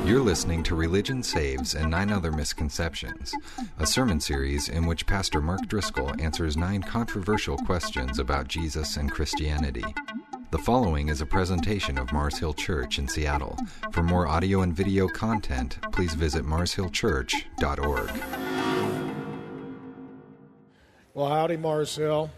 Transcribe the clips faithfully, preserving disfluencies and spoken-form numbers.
You're listening to Religion Saves and Nine Other Misconceptions, a sermon series in which Pastor Mark Driscoll answers nine controversial questions about Jesus and Christianity. The following is a presentation of Mars Hill Church in Seattle. For more audio and video content, please visit mars hill church dot org. Well, howdy, Mars Hill.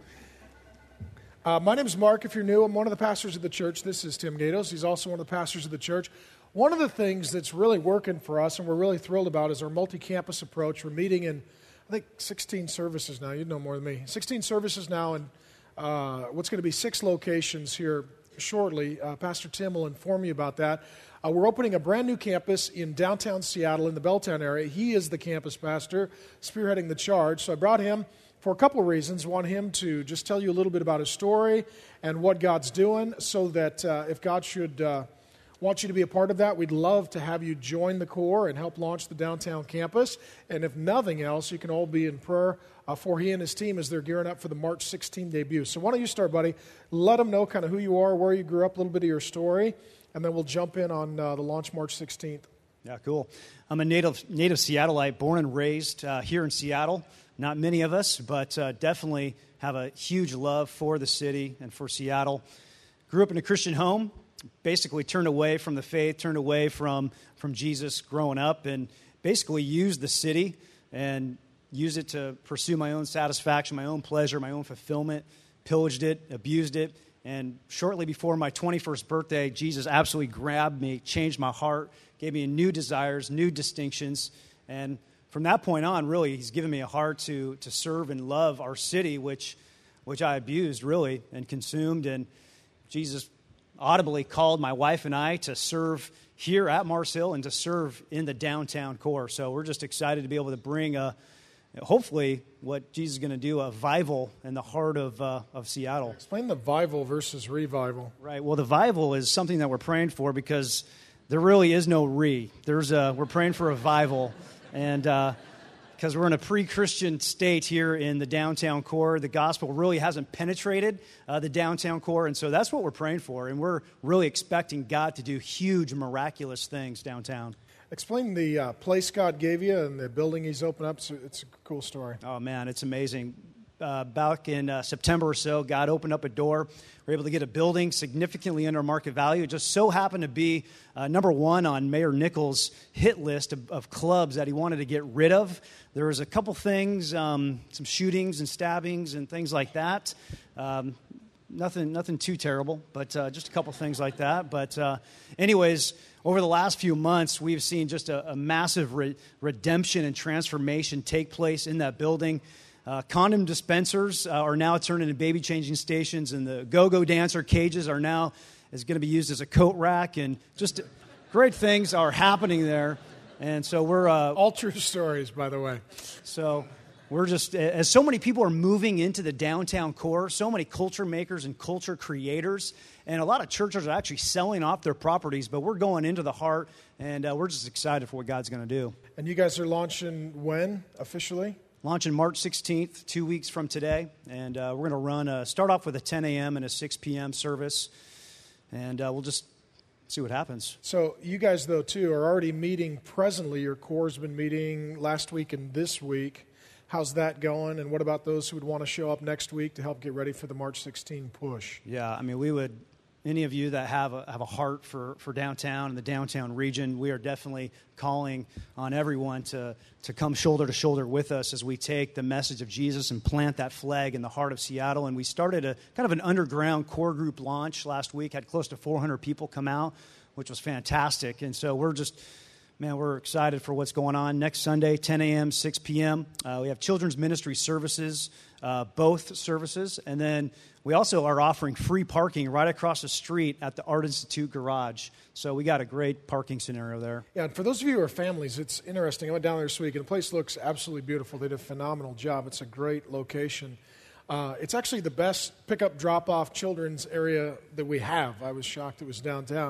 Uh, my name is Mark. If you're new, I'm one of the pastors of the church. This is Tim Gatos. He's also one of the pastors of the church. One of the things that's really working for us and we're really thrilled about is our multi-campus approach. We're meeting in, I think, sixteen services now. You know more than me. sixteen services now, and uh, what's going to be six locations here shortly. Uh, Pastor Tim will inform you about that. Uh, we're opening a brand new campus in downtown Seattle in the Belltown area. He is the campus pastor, spearheading the charge. So I brought him for a couple of reasons. I want him to just tell you a little bit about his story and what God's doing, so that uh, if God should uh, want you to be a part of that, we'd love to have you join the Core and help launch the downtown campus. And if nothing else, you can all be in prayer uh, for he and his team as they're gearing up for the March sixteenth debut. So why don't you start, buddy? Let them know kind of who you are, where you grew up, a little bit of your story, and then we'll jump in on uh, the launch March sixteenth. Yeah, cool. I'm a native native Seattleite, born and raised uh, here in Seattle. Not many of us, but uh, definitely have a huge love for the city and for Seattle. Grew up in a Christian home, basically turned away from the faith, turned away from, from Jesus growing up, and basically used the city and used it to pursue my own satisfaction, my own pleasure, my own fulfillment, pillaged it, abused it. And shortly before my twenty-first birthday, Jesus absolutely grabbed me, changed my heart, gave me new desires, new distinctions. And from that point on, really, he's given me a heart to to serve and love our city, which which I abused, really, and consumed. And Jesus audibly called my wife and I to serve here at Mars Hill and to serve in the downtown core. So we're just excited to be able to bring, a, hopefully, what Jesus is going to do, a vival in the heart of uh, of Seattle. Explain the vival versus revival. Right. Well, the vival is something that we're praying for because there really is no re. There's a, we're praying for a vival. And because uh, we're in a pre-Christian state here in the downtown core, the gospel really hasn't penetrated uh, the downtown core, and so that's what we're praying for. And we're really expecting God to do huge, miraculous things downtown. Explain the uh, place God gave you and the building He's opened up. It's a, it's a cool story. Oh, man, it's amazing. Uh, back in uh, September or so, God opened up a door. We were able to get a building significantly under market value. It just so happened to be uh, number one on Mayor Nichols' hit list of, of clubs that he wanted to get rid of. There was a couple things, um, some shootings and stabbings and things like that. Um, nothing nothing too terrible, but uh, just a couple things like that. But uh, anyways, over the last few months, we've seen just a, a massive re- redemption and transformation take place in that building. Uh, condom dispensers uh, are now turned into baby changing stations, and the go-go dancer cages are now is going to be used as a coat rack, and just great things are happening there. And so we're uh, all true stories, by the way. So we're just as so many people are moving into the downtown core, so many culture makers and culture creators, and a lot of churches are actually selling off their properties. But we're going into the heart, and uh, we're just excited for what God's going to do. And you guys are launching when officially? Launching March sixteenth, two weeks from today, and uh, we're going to run a, start off with a ten a.m. and a six p.m. service, and uh, we'll just see what happens. So you guys, though, too, are already meeting presently. Your core's been meeting last week and this week. How's that going, and what about those who would want to show up next week to help get ready for the March sixteenth push? Yeah, I mean, we would... Any of you that have a, have a heart for, for downtown and the downtown region, we are definitely calling on everyone to, to come shoulder to shoulder with us as we take the message of Jesus and plant that flag in the heart of Seattle. And we started a kind of an underground core group launch last week, had close to four hundred people come out, which was fantastic. And so we're just, man, we're excited for what's going on. Next Sunday, ten a.m., six p.m., uh, we have children's ministry services, uh, both services, and then we also are offering free parking right across the street at the Art Institute garage. So we got a great parking scenario there. Yeah, and for those of you who are families, it's interesting. I went down there this week, and the place looks absolutely beautiful. They did a phenomenal job. It's a great location. Uh, it's actually the best pick-up, drop-off children's area that we have. I was shocked it was downtown.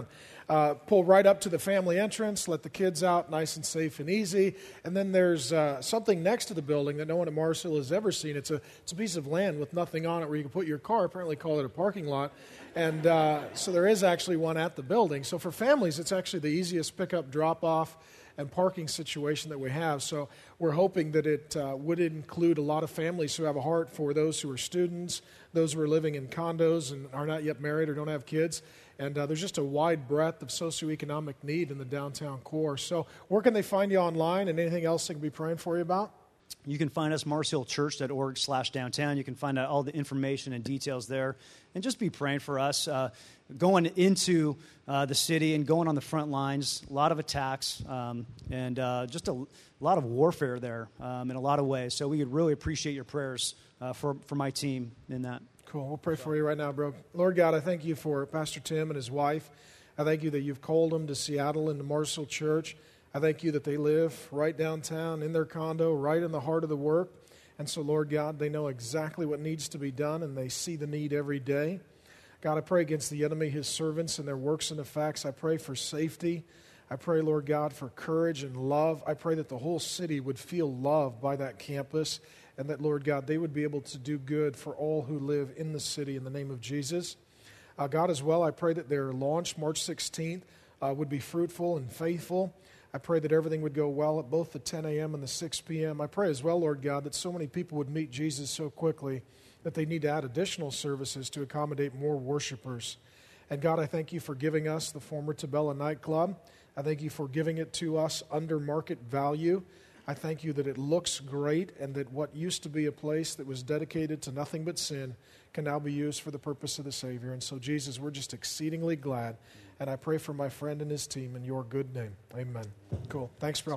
Uh, pull right up to the family entrance, let the kids out nice and safe and easy. And then there's uh, something next to the building that no one at Mars Hill has ever seen. It's a, it's a piece of land with nothing on it where you can put your car, apparently call it a parking lot. And uh, so there is actually one at the building. So for families, it's actually the easiest pickup, drop-off, and parking situation that we have. So we're hoping that it uh, would include a lot of families who have a heart for those who are students, those who are living in condos and are not yet married or don't have kids. And uh, there's just a wide breadth of socioeconomic need in the downtown core. So where can they find you online, and anything else they can be praying for you about? You can find us, mars hill church dot org slash downtown. You can find out all the information and details there. And just be praying for us. Uh, going into uh, the city and going on the front lines, a lot of attacks, um, and uh, just a, a lot of warfare there um, in a lot of ways. So we would really appreciate your prayers uh, for, for my team in that. Cool. We'll pray for you right now, bro. Lord God, I thank you for Pastor Tim and his wife. I thank you that you've called them to Seattle and to Mars Hill Church. I thank you that they live right downtown in their condo, right in the heart of the work. And so, Lord God, they know exactly what needs to be done, and they see the need every day. God, I pray against the enemy, his servants, and their works and effects. I pray for safety. I pray, Lord God, for courage and love. I pray that the whole city would feel loved by that campus, and that, Lord God, they would be able to do good for all who live in the city in the name of Jesus. Uh, God, as well, I pray that their launch, March sixteenth, uh, would be fruitful and faithful. I pray that everything would go well at both the ten a.m. and the six p.m. I pray as well, Lord God, that so many people would meet Jesus so quickly that they need to add additional services to accommodate more worshipers. And God, I thank you for giving us the former Tabella nightclub. I thank you for giving it to us under market value. I thank you that it looks great, and that what used to be a place that was dedicated to nothing but sin can now be used for the purpose of the Savior. And so, Jesus, we're just exceedingly glad. And I pray for my friend and his team in your good name. Amen. Cool. Thanks, bro.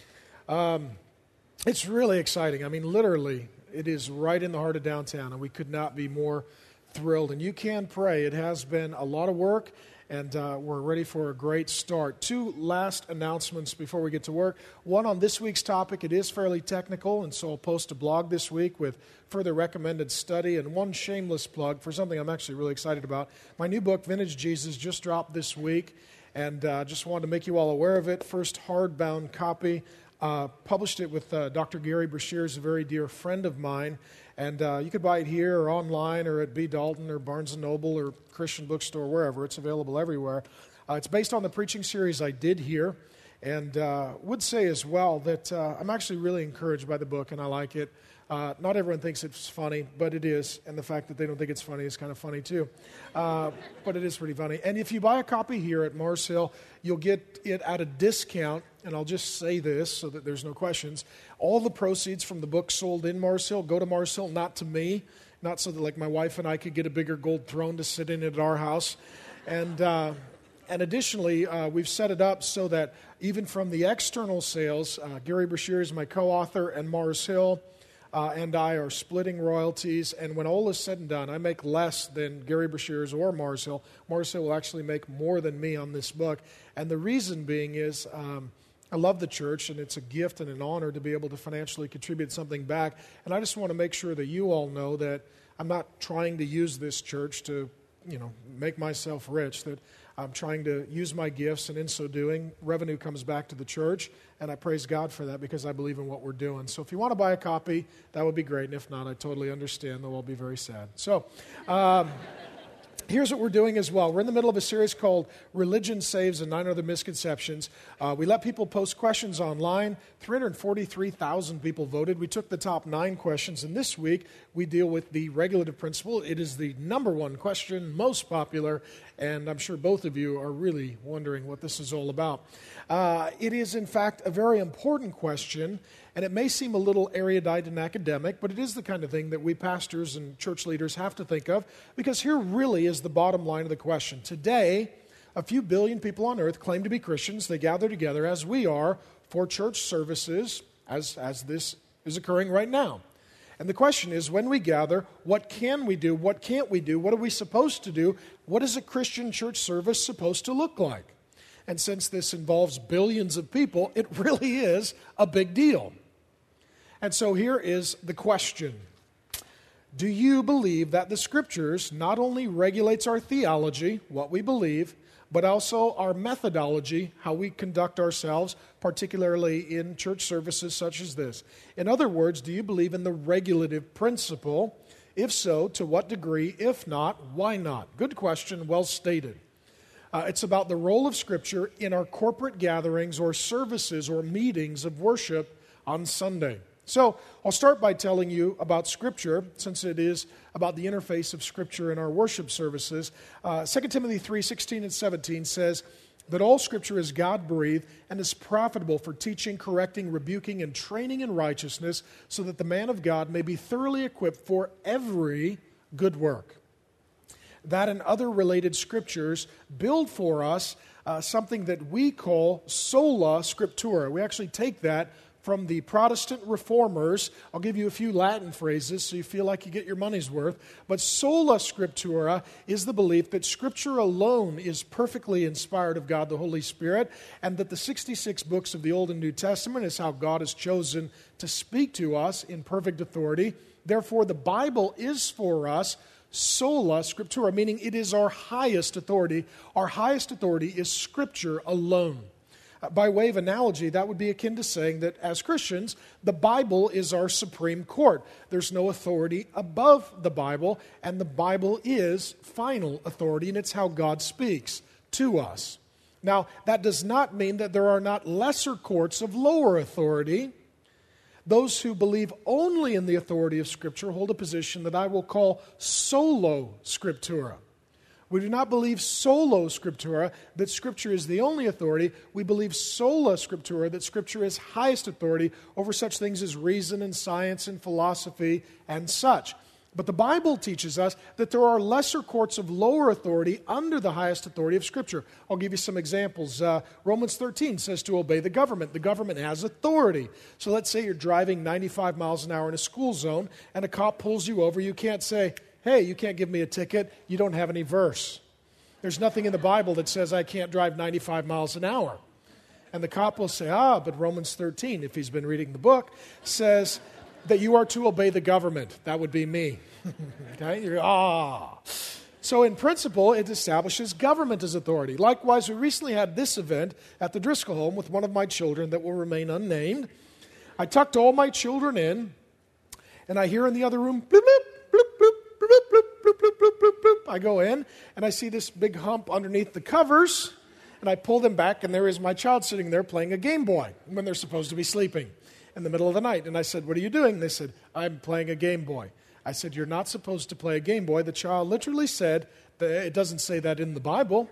Um, it's really exciting. I mean, literally, it is right in the heart of downtown, and we could not be more thrilled. And you can pray. It has been a lot of work, and uh, we're ready for a great start. Two last announcements before we get to work. One on this week's topic. It is fairly technical, and so I'll post a blog this week with further recommended study. And one shameless plug for something I'm actually really excited about. My new book, Vintage Jesus, just dropped this week, and uh, just wanted to make you all aware of it. First hardbound copy. Uh, published it with uh, Doctor Gary Brashear, who's a very dear friend of mine. And uh, you could buy it here or online or at B. Dalton or Barnes and Noble or Christian Bookstore, wherever. It's available everywhere. Uh, it's based on the preaching series I did here. And uh, would say as well that uh, I'm actually really encouraged by the book, and I like it. Uh, not everyone thinks it's funny, but it is. And the fact that they don't think it's funny is kind of funny, too. Uh, but it is pretty funny. And if you buy a copy here at Mars Hill, you'll get it at a discount. And I'll just say this so that there's no questions. All the proceeds from the book sold in Mars Hill go to Mars Hill, not to me. Not so that like my wife and I could get a bigger gold throne to sit in at our house. And uh, and additionally, uh, we've set it up so that even from the external sales, uh, Gary Brashear is my co-author, and Mars Hill uh, and I are splitting royalties. And when all is said and done, I make less than Gary Brashear's or Mars Hill. Mars Hill will actually make more than me on this book. And the reason being is... Um, I love the church, and it's a gift and an honor to be able to financially contribute something back. And I just want to make sure that you all know that I'm not trying to use this church to, you know, make myself rich, that I'm trying to use my gifts, and in so doing, revenue comes back to the church, and I praise God for that because I believe in what we're doing. So if you want to buy a copy, that would be great, and if not, I totally understand, though I'll be very sad. So... Um, Here's what we're doing as well. We're in the middle of a series called Religion Saves and Nine Other Misconceptions. Uh, we let people post questions online. three hundred forty-three thousand people voted. We took the top nine questions, and this week we deal with the regulative principle. It is the number one question, most popular, and I'm sure both of you are really wondering what this is all about. Uh, it is, in fact, a very important question, and it may seem a little erudite and academic, but it is the kind of thing that we pastors and church leaders have to think of, because here really is the bottom line of the question. Today, a few billion people on earth claim to be Christians. They gather together, as we are, for church services, as, as this is occurring right now. And the question is, when we gather, what can we do? What can't we do? What are we supposed to do? What is a Christian church service supposed to look like? And since this involves billions of people, it really is a big deal. And so here is the question. Do you believe that the Scriptures not only regulates our theology, what we believe, but also our methodology, how we conduct ourselves, particularly in church services such as this. In other words, do you believe in the regulative principle? If so, to what degree? If not, why not? Good question, well stated. Uh, it's about the role of Scripture in our corporate gatherings or services or meetings of worship on Sunday. So I'll start by telling you about Scripture, since it is about the interface of Scripture in our worship services. Uh, Second Timothy three sixteen and seventeen says that all Scripture is God-breathed and is profitable for teaching, correcting, rebuking, and training in righteousness, so that the man of God may be thoroughly equipped for every good work. That and other related Scriptures build for us uh, something that we call sola scriptura. We actually take that from the Protestant reformers. I'll give you a few Latin phrases so you feel like you get your money's worth. But sola scriptura is the belief that Scripture alone is perfectly inspired of God the Holy Spirit, and that the sixty-six books of the Old and New Testament is how God has chosen to speak to us in perfect authority. Therefore, the Bible is for us sola scriptura, meaning it is our highest authority. Our highest authority is Scripture alone. By way of analogy, that would be akin to saying that as Christians, the Bible is our supreme court. There's no authority above the Bible, and the Bible is final authority, and it's how God speaks to us. Now, that does not mean that there are not lesser courts of lower authority. Those who believe only in the authority of Scripture hold a position that I will call solo scriptura. We do not believe solo scriptura, that Scripture is the only authority. We believe sola scriptura, that Scripture is highest authority over such things as reason and science and philosophy and such. But the Bible teaches us that there are lesser courts of lower authority under the highest authority of Scripture. I'll give you some examples. Uh, Romans thirteen says to obey the government. The government has authority. So let's say you're driving ninety-five miles an hour in a school zone and a cop pulls you over. You can't say, hey, you can't give me a ticket. You don't have any verse. There's nothing in the Bible that says I can't drive ninety-five miles an hour. And the cop will say, ah, but Romans thirteen, if he's been reading the book, says that you are to obey the government. That would be me. Okay? You're, ah. So in principle, it establishes government as authority. Likewise, we recently had this event at the Driscoll home with one of my children that will remain unnamed. I tucked all my children in, and I hear in the other room, bloop, bloop, bloop, bloop, bloop, bloop, bloop, bloop, bloop, bloop, bloop. I go in, and I see this big hump underneath the covers, and I pull them back, and there is my child sitting there playing a Game Boy when they're supposed to be sleeping in the middle of the night. And I said, what are you doing? They said, I'm playing a Game Boy. I said, you're not supposed to play a Game Boy. The child literally said, it doesn't say that in the Bible.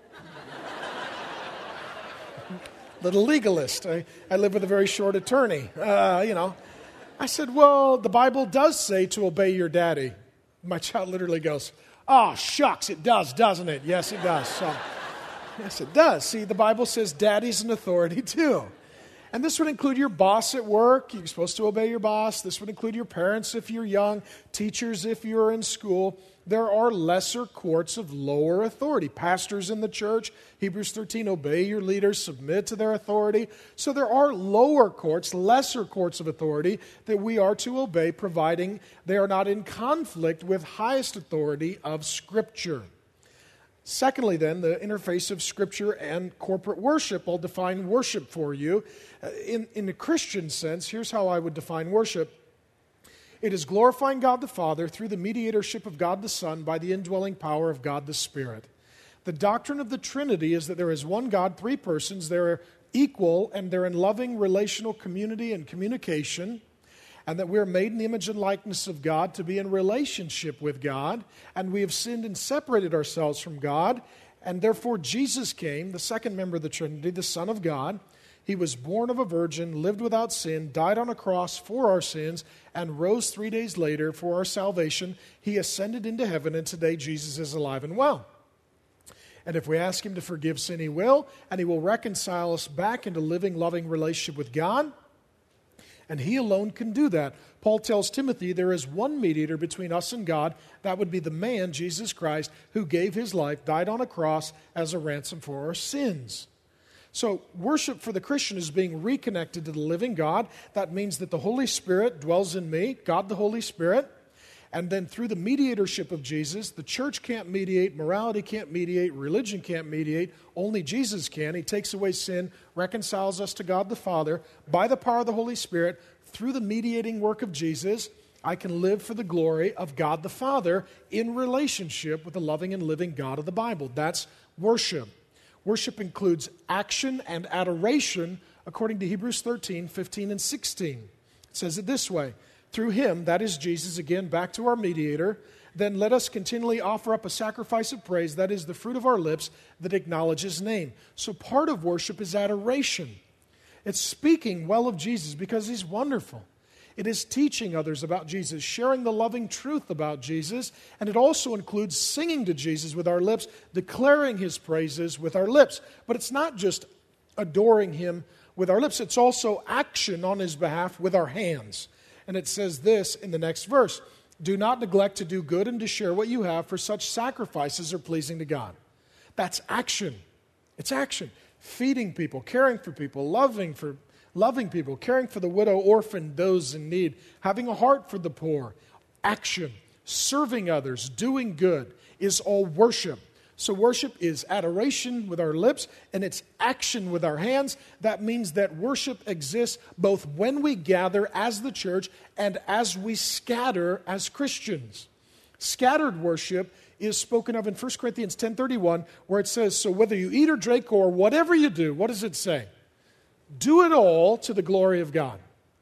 Little legalist. I, I live with a very short attorney. Uh, you know. I said, well, the Bible does say to obey your daddy. My child literally goes, oh, shucks, it does, doesn't it? Yes, it does. So, yes, it does. See, the Bible says daddy's an authority too. And this would include your boss at work. You're supposed to obey your boss. This would include your parents if you're young, teachers if you're in school. There are lesser courts of lower authority. Pastors in the church, Hebrews thirteen, obey your leaders, submit to their authority. So there are lower courts, lesser courts of authority that we are to obey, providing they are not in conflict with highest authority of Scripture. Secondly, then, the interface of Scripture and corporate worship. I'll define worship for you. In, in the Christian sense, here's how I would define worship. It is glorifying God the Father through the mediatorship of God the Son by the indwelling power of God the Spirit. The doctrine of the Trinity is that there is one God, three persons. They're equal, and they're in loving relational community and communication, and that we're made in the image and likeness of God to be in relationship with God, and we have sinned and separated ourselves from God, and therefore Jesus came, the second member of the Trinity, the Son of God. He was born of a virgin, lived without sin, died on a cross for our sins, and rose three days later for our salvation. He ascended into heaven, and today Jesus is alive and well. And if we ask Him to forgive sin, He will, and He will reconcile us back into living, loving relationship with God. And He alone can do that. Paul tells Timothy there is one mediator between us and God. That would be the man, Jesus Christ, who gave His life, died on a cross as a ransom for our sins. So worship for the Christian is being reconnected to the living God. That means that the Holy Spirit dwells in me, God the Holy Spirit. And then through the mediatorship of Jesus, the church can't mediate, morality can't mediate, religion can't mediate, only Jesus can. He takes away sin, reconciles us to God the Father. By the power of the Holy Spirit, through the mediating work of Jesus, I can live for the glory of God the Father in relationship with the loving and living God of the Bible. That's worship. Worship includes action and adoration according to Hebrews thirteen, fifteen, and sixteen. It says it this way: through him, that is Jesus, again, back to our mediator, then let us continually offer up a sacrifice of praise, that is the fruit of our lips that acknowledge his name. So part of worship is adoration. It's speaking well of Jesus because he's wonderful. It is teaching others about Jesus, sharing the loving truth about Jesus, and it also includes singing to Jesus with our lips, declaring his praises with our lips. But it's not just adoring him with our lips, it's also action on his behalf with our hands. And it says this in the next verse: do not neglect to do good and to share what you have, for such sacrifices are pleasing to God. That's action. It's action. Feeding people, caring for people, loving for loving people, caring for the widow, orphan, those in need, having a heart for the poor. Action. Serving others, doing good is all worship. So worship is adoration with our lips, and it's action with our hands. That means that worship exists both when we gather as the church and as we scatter as Christians. Scattered worship is spoken of in First Corinthians ten thirty-one, where it says, so whether you eat or drink or whatever you do, what does it say? Do it all to the glory of God.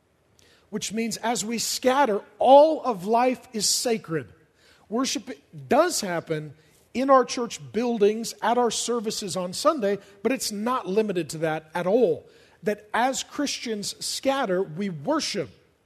Which means as we scatter, all of life is sacred. Worship does happen in our church buildings, at our services on Sunday, but it's not limited to that at all. That as Christians scatter, we worship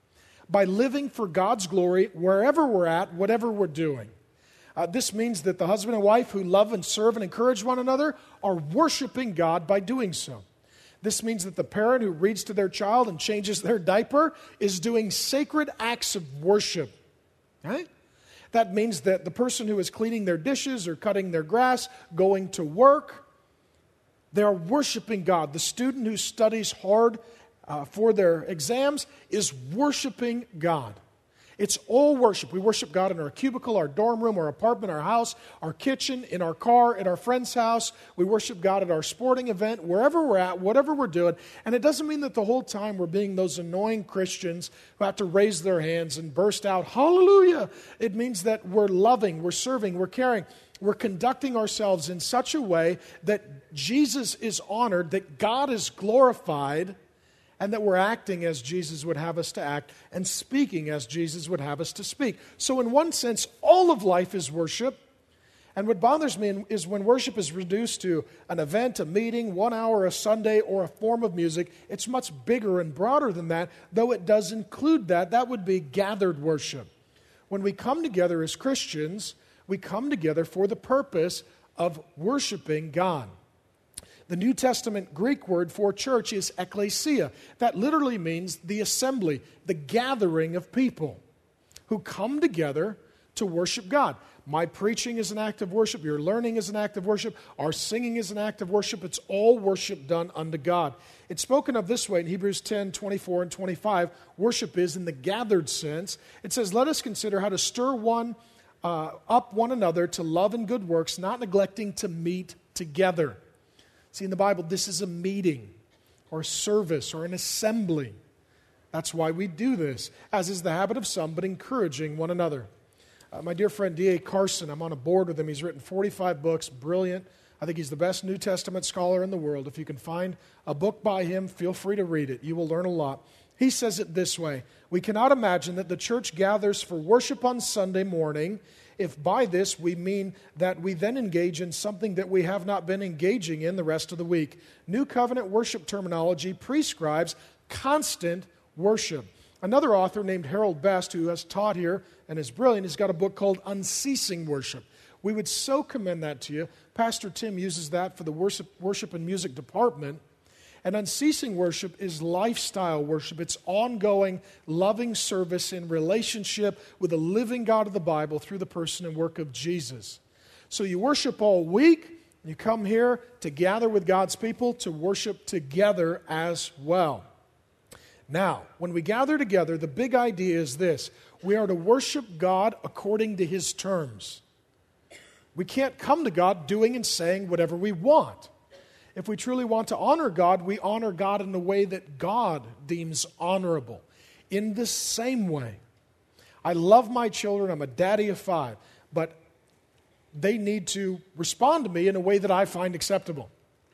by living for God's glory wherever we're at, whatever we're doing. Uh, this means that the husband and wife who love and serve and encourage one another are worshiping God by doing so. This means that the parent who reads to their child and changes their diaper is doing sacred acts of worship. Right? That means that the person who is cleaning their dishes or cutting their grass, going to work, they are worshiping God. The student who studies hard uh, for their exams is worshiping God. It's all worship. We worship God in our cubicle, our dorm room, our apartment, our house, our kitchen, in our car, at our friend's house. We worship God at our sporting event, wherever we're at, whatever we're doing. And it doesn't mean that the whole time we're being those annoying Christians who have to raise their hands and burst out, hallelujah. It means that we're loving, we're serving, we're caring. We're conducting ourselves in such a way that Jesus is honored, that God is glorified, and that we're acting as Jesus would have us to act and speaking as Jesus would have us to speak. So in one sense, all of life is worship. And what bothers me is when worship is reduced to an event, a meeting, one hour, a Sunday, or a form of music. It's much bigger and broader than that, though it does include that. That would be gathered worship. When we come together as Christians, we come together for the purpose of worshiping God. The New Testament Greek word for church is ekklesia. That literally means the assembly, the gathering of people who come together to worship God. My preaching is an act of worship. Your learning is an act of worship. Our singing is an act of worship. It's all worship done unto God. It's spoken of this way in Hebrews ten, twenty-four and twenty-five. Worship is in the gathered sense. It says, let us consider how to stir one uh, up one another to love and good works, not neglecting to meet together. See, in the Bible, this is a meeting or a service or an assembly. That's why we do this, as is the habit of some, but encouraging one another. Uh, my dear friend D A Carson, I'm on a board with him. He's written forty-five books, brilliant. I think he's the best New Testament scholar in the world. If you can find a book by him, feel free to read it. You will learn a lot. He says it this way: we cannot imagine that the church gathers for worship on Sunday morning if by this we mean that we then engage in something that we have not been engaging in the rest of the week. New covenant worship terminology prescribes constant worship. Another author named Harold Best, who has taught here and is brilliant, has got a book called Unceasing Worship. We would so commend that to you. Pastor Tim uses that for the worship, worship and music department. And unceasing worship is lifestyle worship. It's ongoing, loving service in relationship with the living God of the Bible through the person and work of Jesus. So you worship all week. You come here to gather with God's people to worship together as well. Now, when we gather together, the big idea is this. We are to worship God according to His terms. We can't come to God doing and saying whatever we want. If we truly want to honor God, we honor God in the way that God deems honorable. In the same way, I love my children. I'm a daddy of five. But they need to respond to me in a way that I find acceptable.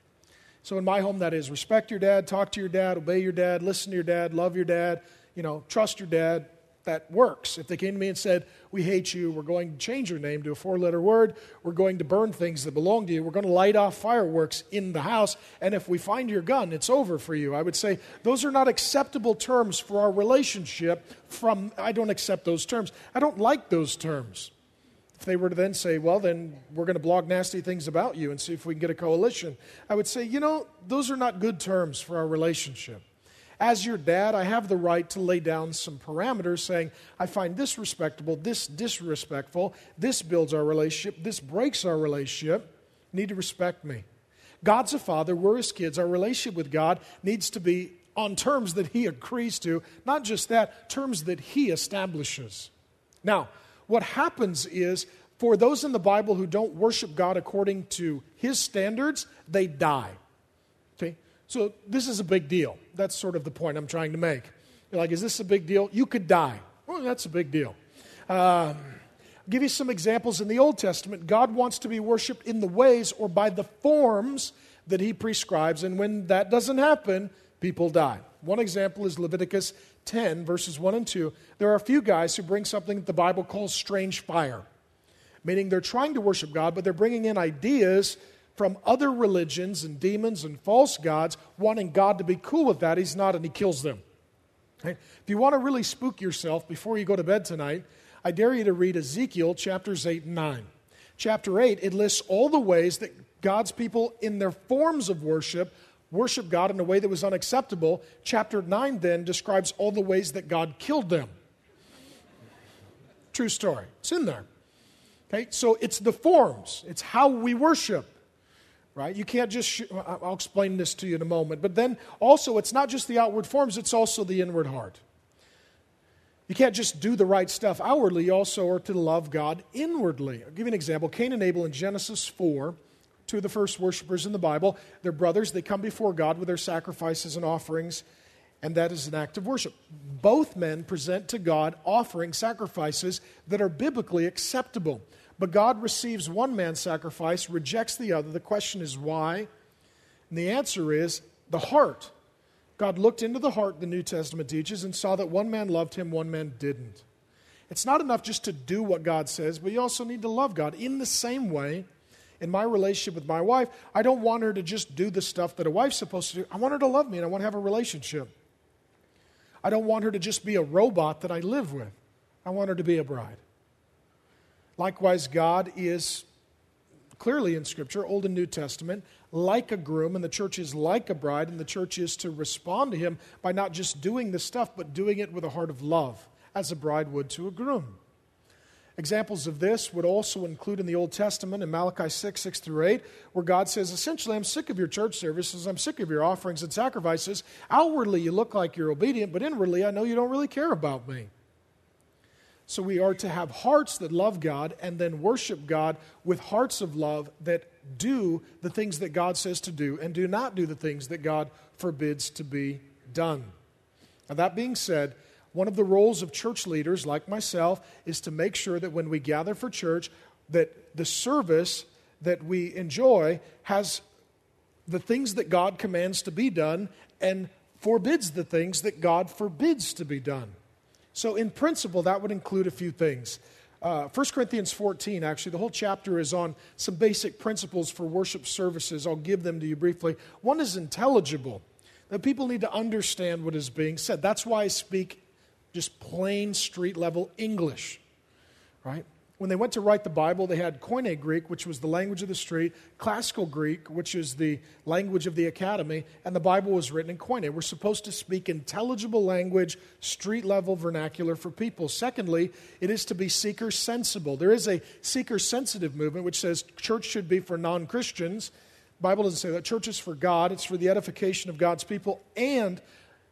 So in my home, that is respect your dad, talk to your dad, obey your dad, listen to your dad, love your dad, you know, trust your dad. That works. If they came to me and said, we hate you, we're going to change your name to a four-letter word, we're going to burn things that belong to you, we're going to light off fireworks in the house, and if we find your gun, it's over for you. I would say those are not acceptable terms for our relationship from, I don't accept those terms. I don't like those terms. If they were to then say, well, then we're going to blog nasty things about you and see if we can get a coalition, I would say, you know, those are not good terms for our relationship. As your dad, I have the right to lay down some parameters saying, I find this respectable, this disrespectful, this builds our relationship, this breaks our relationship. You need to respect me. God's a father, we're his kids. Our relationship with God needs to be on terms that he agrees to, not just that, terms that he establishes. Now, what happens is, for those in the Bible who don't worship God according to his standards, they die. Okay? So this is a big deal. That's sort of the point I'm trying to make. You're like, is this a big deal? You could die. Well, that's a big deal. Um, I'll give you some examples in the Old Testament. God wants to be worshiped in the ways or by the forms that he prescribes, and when that doesn't happen, people die. One example is Leviticus ten, verses one and two. There are a few guys who bring something that the Bible calls strange fire, meaning they're trying to worship God, but they're bringing in ideas from other religions and demons and false gods, wanting God to be cool with that. He's not, and he kills them. Okay? If you want to really spook yourself before you go to bed tonight, I dare you to read Ezekiel chapters eight and nine. Chapter eight, it lists all the ways that God's people in their forms of worship worship God in a way that was unacceptable. Chapter nine then describes all the ways that God killed them. True story. It's in there. Okay, so it's the forms. It's how we worship. Right? You can't just, sh- I'll explain this to you in a moment. But then also, it's not just the outward forms, it's also the inward heart. You can't just do the right stuff outwardly, you also are to love God inwardly. I'll give you an example. Cain and Abel in Genesis four, two of the first worshipers in the Bible, they're brothers, they come before God with their sacrifices and offerings, and that is an act of worship. Both men present to God offering sacrifices that are biblically acceptable. But God receives one man's sacrifice, rejects the other. The question is why? And the answer is the heart. God looked into the heart, the New Testament teaches, and saw that one man loved him, one man didn't. It's not enough just to do what God says, but you also need to love God. In the same way, in my relationship with my wife, I don't want her to just do the stuff that a wife's supposed to do. I want her to love me, and I want to have a relationship. I don't want her to just be a robot that I live with. I want her to be a bride. Likewise, God is clearly in Scripture, Old and New Testament, like a groom, and the church is like a bride, and the church is to respond to him by not just doing the stuff, but doing it with a heart of love, as a bride would to a groom. Examples of this would also include in the Old Testament, in Malachi six, six through eight, where God says, essentially, I'm sick of your church services, I'm sick of your offerings and sacrifices. Outwardly, you look like you're obedient, but inwardly, I know you don't really care about me. So we are to have hearts that love God and then worship God with hearts of love that do the things that God says to do and do not do the things that God forbids to be done. Now, that being said, one of the roles of church leaders like myself is to make sure that when we gather for church, that the service that we enjoy has the things that God commands to be done and forbids the things that God forbids to be done. So in principle, that would include a few things. Uh, First Corinthians fourteen, actually, the whole chapter is on some basic principles for worship services. I'll give them to you briefly. One is intelligible, that people need to understand what is being said. That's why I speak just plain street-level English, right? When they went to write the Bible, they had Koine Greek, which was the language of the street, Classical Greek, which is the language of the academy, and the Bible was written in Koine. We're supposed to speak intelligible language, street-level vernacular for people. Secondly, it is to be seeker-sensible. There is a seeker-sensitive movement which says church should be for non-Christians. The Bible doesn't say that. Church is for God. It's for the edification of God's people, and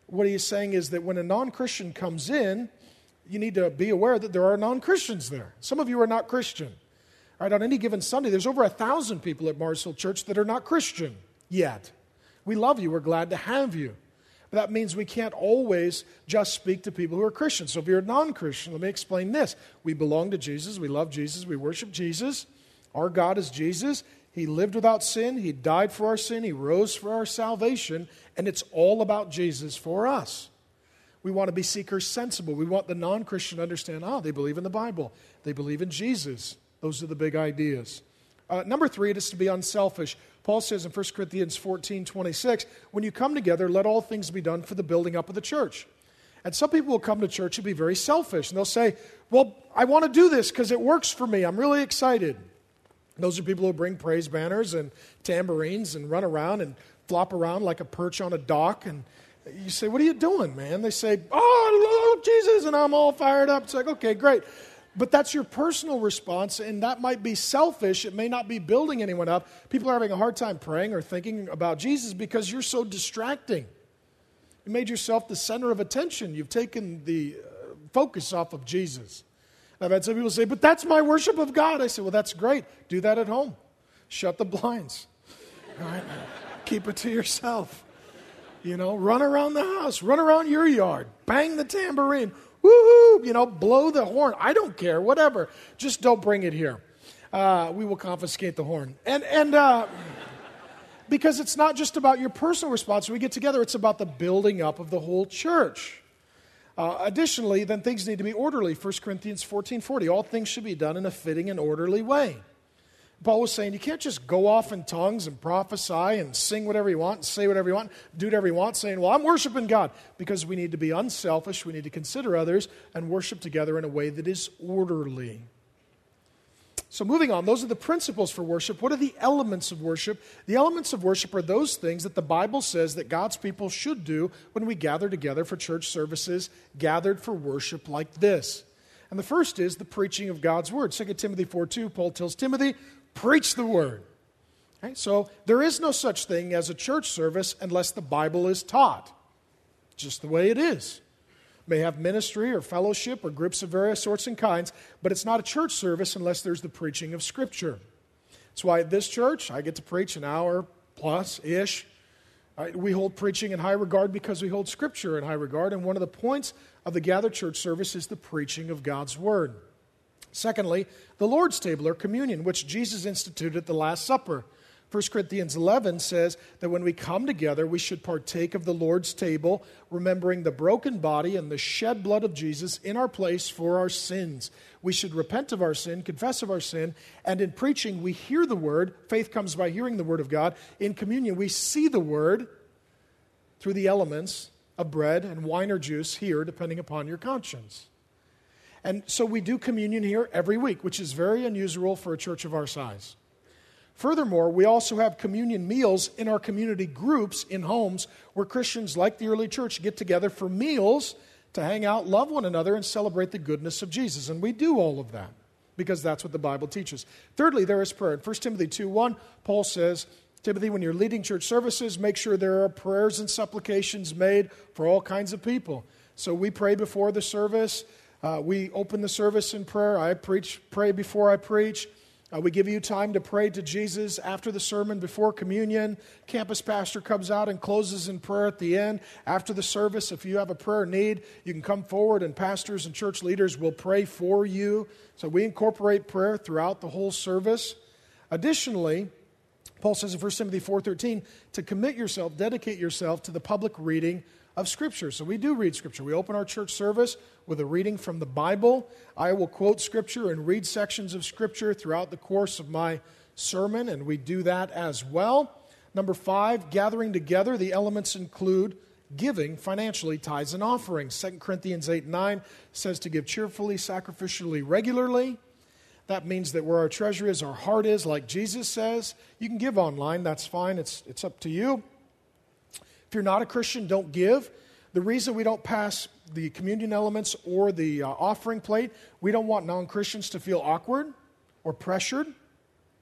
what he's saying is that when a non-Christian comes in, you need to be aware that there are non-Christians there. Some of you are not Christian. All right, on any given Sunday, there's over a thousand people at Mars Hill Church that are not Christian yet. We love you. We're glad to have you. But that means we can't always just speak to people who are Christians. So if you're a non-Christian, let me explain this. We belong to Jesus. We love Jesus. We worship Jesus. Our God is Jesus. He lived without sin. He died for our sin. He rose for our salvation. And it's all about Jesus for us. We want to be seekers sensible. We want the non-Christian to understand, oh, they believe in the Bible. They believe in Jesus. Those are the big ideas. Uh, number three, it is to be unselfish. Paul says in First Corinthians fourteen twenty-six, when you come together, let all things be done for the building up of the church. And some people will come to church and be very selfish. And they'll say, well, I want to do this because it works for me. I'm really excited. Those are people who bring praise banners and tambourines and run around and flop around like a perch on a dock. And you say, what are you doing, man? They say, oh, Lord Jesus, and I'm all fired up. It's like, okay, great. But that's your personal response, and that might be selfish. It may not be building anyone up. People are having a hard time praying or thinking about Jesus because you're so distracting. You made yourself the center of attention. You've taken the uh, focus off of Jesus. And I've had some people say, but that's my worship of God. I say, well, that's great. Do that at home. Shut the blinds. All right? Keep it to yourself. You know, run around the house. Run around your yard. Bang the tambourine. Woo-hoo, you know, blow the horn. I don't care, whatever. Just don't bring it here. Uh, we will confiscate the horn. And and uh, because it's not just about your personal response. When we get together, it's about the building up of the whole church. Uh, additionally, then things need to be orderly. First Corinthians fourteen forty, all things should be done in a fitting and orderly way. Paul was saying you can't just go off in tongues and prophesy and sing whatever you want and say whatever you want, do whatever you want, saying, well, I'm worshiping God. Because we need to be unselfish, we need to consider others, and worship together in a way that is orderly. So moving on, those are the principles for worship. What are the elements of worship? The elements of worship are those things that the Bible says that God's people should do when we gather together for church services, gathered for worship like this. And the first is the preaching of God's word. Second Timothy four two, Paul tells Timothy, preach the word. Okay? So there is no such thing as a church service unless the Bible is taught. Just the way it is. May have ministry or fellowship or groups of various sorts and kinds, but it's not a church service unless there's the preaching of Scripture. That's why at this church, I get to preach an hour plus-ish. Right? We hold preaching in high regard because we hold Scripture in high regard, and one of the points of the gathered church service is the preaching of God's Word. Secondly, the Lord's table or communion, which Jesus instituted at the Last Supper. First Corinthians eleven says that when we come together, we should partake of the Lord's table, remembering the broken body and the shed blood of Jesus in our place for our sins. We should repent of our sin, confess of our sin, and in preaching, we hear the word. Faith comes by hearing the word of God. In communion, we see the word through the elements of bread and wine or juice here, depending upon your conscience. And so we do communion here every week, which is very unusual for a church of our size. Furthermore, we also have communion meals in our community groups in homes where Christians like the early church get together for meals to hang out, love one another, and celebrate the goodness of Jesus. And we do all of that because that's what the Bible teaches. Thirdly, there is prayer. In First Timothy two one, Paul says, Timothy, when you're leading church services, make sure there are prayers and supplications made for all kinds of people. So we pray before the service. Uh, we open the service in prayer. I preach, pray before I preach. Uh, we give you time to pray to Jesus after the sermon, before communion. Campus pastor comes out and closes in prayer at the end. After the service, if you have a prayer need, you can come forward and pastors and church leaders will pray for you. So we incorporate prayer throughout the whole service. Additionally, Paul says in First Timothy four thirteen, to commit yourself, dedicate yourself to the public reading of Scripture. So we do read Scripture. We open our church service with a reading from the Bible. I will quote Scripture and read sections of Scripture throughout the course of my sermon, and we do that as well. Number five, gathering together. The elements include giving financially, tithes and offerings. Second Corinthians eight nine says to give cheerfully, sacrificially, regularly. That means that where our treasure is, our heart is, like Jesus says. You can give online, that's fine, it's, it's up to you. If you're not a Christian, don't give. The reason we don't pass the communion elements or the uh, offering plate, we don't want non-Christians to feel awkward or pressured.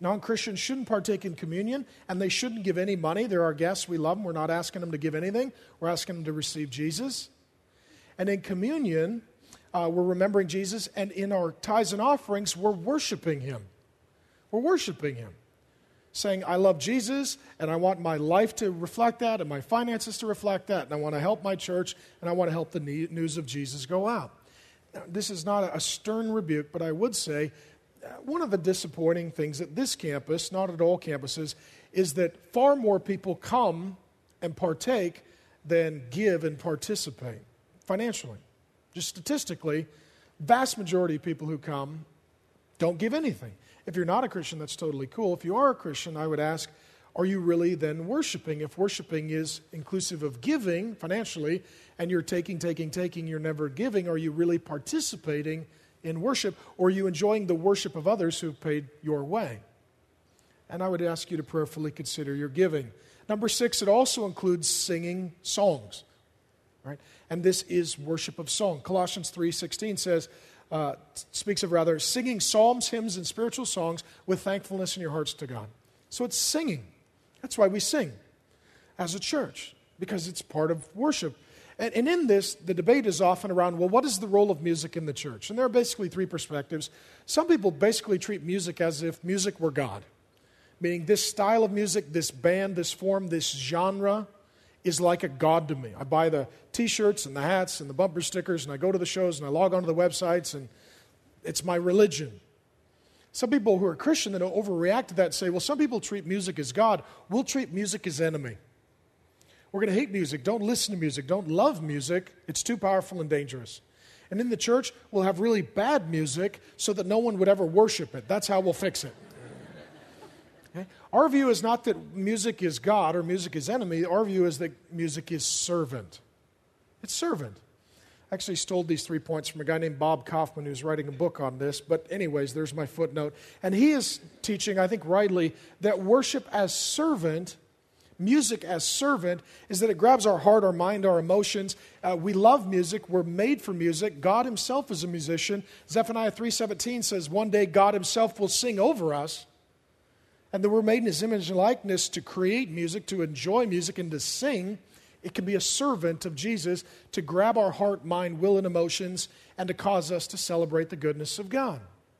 Non-Christians shouldn't partake in communion, and they shouldn't give any money. They're our guests. We love them. We're not asking them to give anything. We're asking them to receive Jesus. And in communion, uh, we're remembering Jesus, and in our tithes and offerings, we're worshiping him. We're worshiping him, saying, I love Jesus, and I want my life to reflect that, and my finances to reflect that, and I want to help my church, and I want to help the news of Jesus go out. Now, this is not a stern rebuke, but I would say one of the disappointing things at this campus, not at all campuses, is that far more people come and partake than give and participate financially. Just statistically, vast majority of people who come don't give anything. If you're not a Christian, that's totally cool. If you are a Christian, I would ask, are you really then worshiping? If worshiping is inclusive of giving financially, and you're taking, taking, taking, you're never giving, are you really participating in worship, or are you enjoying the worship of others who've paid your way? And I would ask you to prayerfully consider your giving. Number six, it also includes singing songs, right? And this is worship of song. Colossians three sixteen says, uh, speaks of rather singing psalms, hymns, and spiritual songs with thankfulness in your hearts to God. So it's singing. That's why we sing as a church, because it's part of worship. And, and in this, the debate is often around, well, what is the role of music in the church? And there are basically three perspectives. Some people basically treat music as if music were God, meaning this style of music, this band, this form, this genre is like a god to me. I buy the T-shirts and the hats and the bumper stickers, and I go to the shows and I log onto the websites, and it's my religion. Some people who are Christian that overreact to that say, well, some people treat music as God. We'll treat music as enemy. We're going to hate music. Don't listen to music. Don't love music. It's too powerful and dangerous. And in the church, we'll have really bad music so that no one would ever worship it. That's how we'll fix it. Okay? Our view is not that music is God or music is enemy. Our view is that music is servant. It's servant. I actually stole these three points from a guy named Bob Kaufman who's writing a book on this. But anyways, there's my footnote. And he is teaching, I think rightly, that worship as servant, music as servant, is that it grabs our heart, our mind, our emotions. Uh, we love music. We're made for music. God himself is a musician. Zephaniah three seventeen says one day God himself will sing over us. And that we're made in his image and likeness to create music, to enjoy music, and to sing. It can be a servant of Jesus to grab our heart, mind, will, and emotions, and to cause us to celebrate the goodness of God.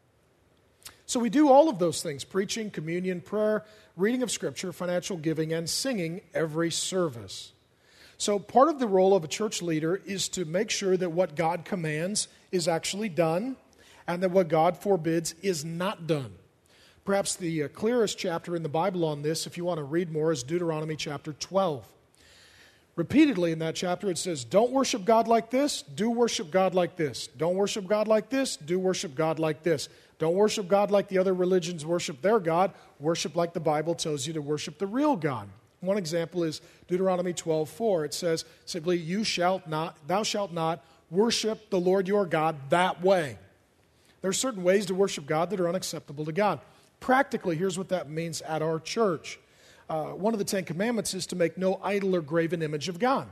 So we do all of those things: preaching, communion, prayer, reading of Scripture, financial giving, and singing every service. So part of the role of a church leader is to make sure that what God commands is actually done, and that what God forbids is not done. Perhaps the uh, clearest chapter in the Bible on this, if you want to read more, is Deuteronomy chapter twelve. Repeatedly in that chapter it says, don't worship God like this, do worship God like this. Don't worship God like this, do worship God like this. Don't worship God like the other religions worship their God. Worship like the Bible tells you to worship the real God. One example is Deuteronomy twelve four. It says simply, you shalt not, thou shalt not worship the Lord your God that way. There are certain ways to worship God that are unacceptable to God. Practically, here's what that means at our church. Uh, one of the Ten Commandments is to make no idol or graven image of God.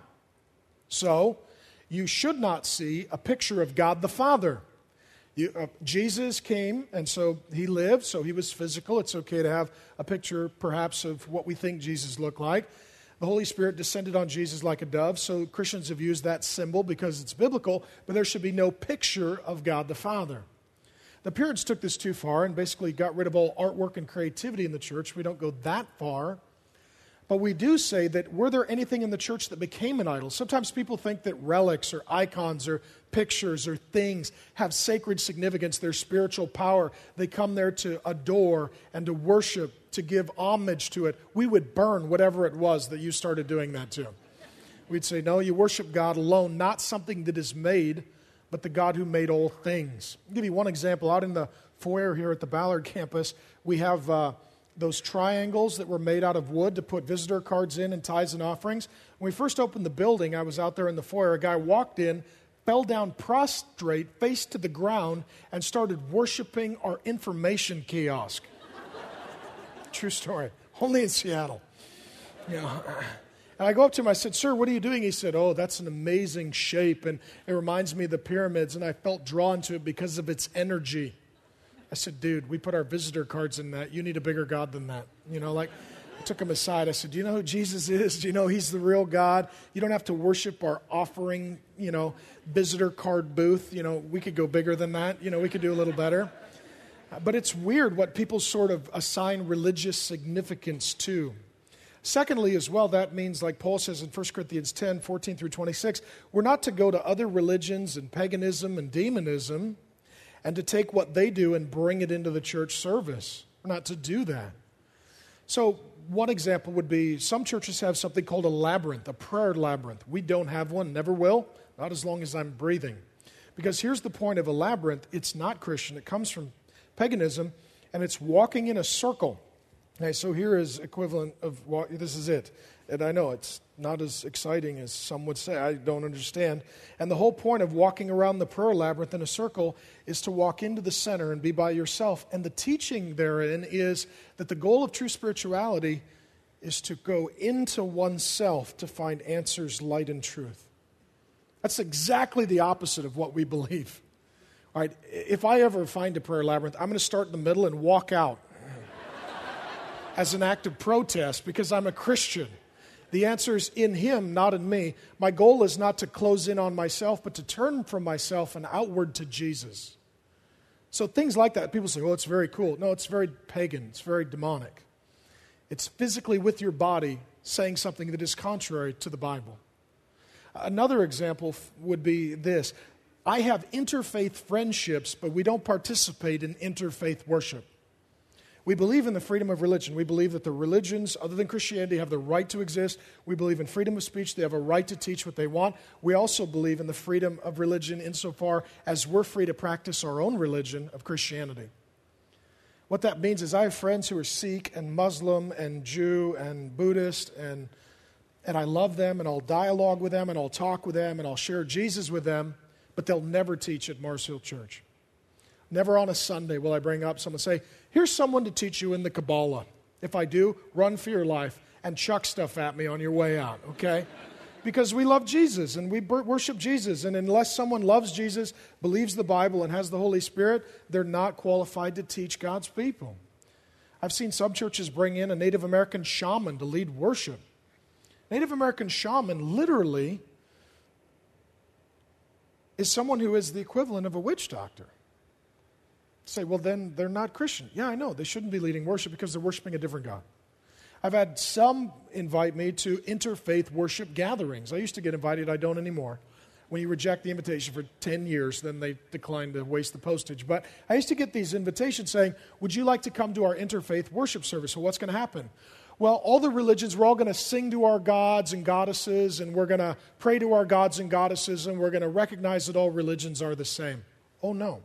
So, you should not see a picture of God the Father. You, uh, Jesus came, and so he lived, so he was physical. It's okay to have a picture, perhaps, of what we think Jesus looked like. The Holy Spirit descended on Jesus like a dove, so Christians have used that symbol because it's biblical, but there should be no picture of God the Father. The Puritans took this too far and basically got rid of all artwork and creativity in the church. We don't go that far. But we do say that were there anything in the church that became an idol? Sometimes people think that relics or icons or pictures or things have sacred significance, their spiritual power. They come there to adore and to worship, to give homage to it. We would burn whatever it was that you started doing that to. We'd say, no, you worship God alone, not something that is made, but the God who made all things. I'll give you one example. Out in the foyer here at the Ballard campus, we have uh, those triangles that were made out of wood to put visitor cards in and tithes and offerings. When we first opened the building, I was out there in the foyer. A guy walked in, fell down prostrate, face to the ground, and started worshiping our information kiosk. True story. Only in Seattle. You know, and I go up to him, I said, sir, what are you doing? He said, oh, that's an amazing shape, and it reminds me of the pyramids, and I felt drawn to it because of its energy. I said, dude, we put our visitor cards in that. You need a bigger God than that. You know, like, I took him aside. I said, do you know who Jesus is? Do you know he's the real God? You don't have to worship our offering, you know, visitor card booth. You know, we could go bigger than that. You know, we could do a little better. But it's weird what people sort of assign religious significance to. Secondly, as well, that means, like Paul says in First Corinthians ten, fourteen through twenty-six, we're not to go to other religions and paganism and demonism and to take what they do and bring it into the church service. We're not to do that. So one example would be some churches have something called a labyrinth, a prayer labyrinth. We don't have one, never will, not as long as I'm breathing. Because here's the point of a labyrinth. It's not Christian. It comes from paganism, and it's walking in a circle. Okay, so here is equivalent of, walk, this is it. And I know it's not as exciting as some would say. I don't understand. And the whole point of walking around the prayer labyrinth in a circle is to walk into the center and be by yourself. And the teaching therein is that the goal of true spirituality is to go into oneself to find answers, light, and truth. That's exactly the opposite of what we believe. All right, if I ever find a prayer labyrinth, I'm going to start in the middle and walk out as an act of protest because I'm a Christian. The answer is in Him, not in me. My goal is not to close in on myself, but to turn from myself and outward to Jesus. So things like that, people say, well, it's very cool. No, it's very pagan. It's very demonic. It's physically with your body saying something that is contrary to the Bible. Another example would be this. I have interfaith friendships, but we don't participate in interfaith worship. We believe in the freedom of religion. We believe that the religions other than Christianity have the right to exist. We believe in freedom of speech. They have a right to teach what they want. We also believe in the freedom of religion insofar as we're free to practice our own religion of Christianity. What that means is I have friends who are Sikh and Muslim and Jew and Buddhist, and, and I love them, and I'll dialogue with them, and I'll talk with them, and I'll share Jesus with them, but they'll never teach at Mars Hill Church. Never on a Sunday will I bring up someone and say, here's someone to teach you in the Kabbalah. If I do, run for your life and chuck stuff at me on your way out, okay? Because we love Jesus and we worship Jesus. And unless someone loves Jesus, believes the Bible, and has the Holy Spirit, they're not qualified to teach God's people. I've seen some churches bring in a Native American shaman to lead worship. Native American shaman literally is someone who is the equivalent of a witch doctor. Say, well, then they're not Christian. Yeah, I know. They shouldn't be leading worship because they're worshiping a different God. I've had some invite me to interfaith worship gatherings. I used to get invited. I don't anymore. When you reject the invitation for ten years, then they decline to waste the postage. But I used to get these invitations saying, would you like to come to our interfaith worship service? So what's going to happen? Well, all the religions, we're all going to sing to our gods and goddesses, and we're going to pray to our gods and goddesses, and we're going to recognize that all religions are the same. Oh, no.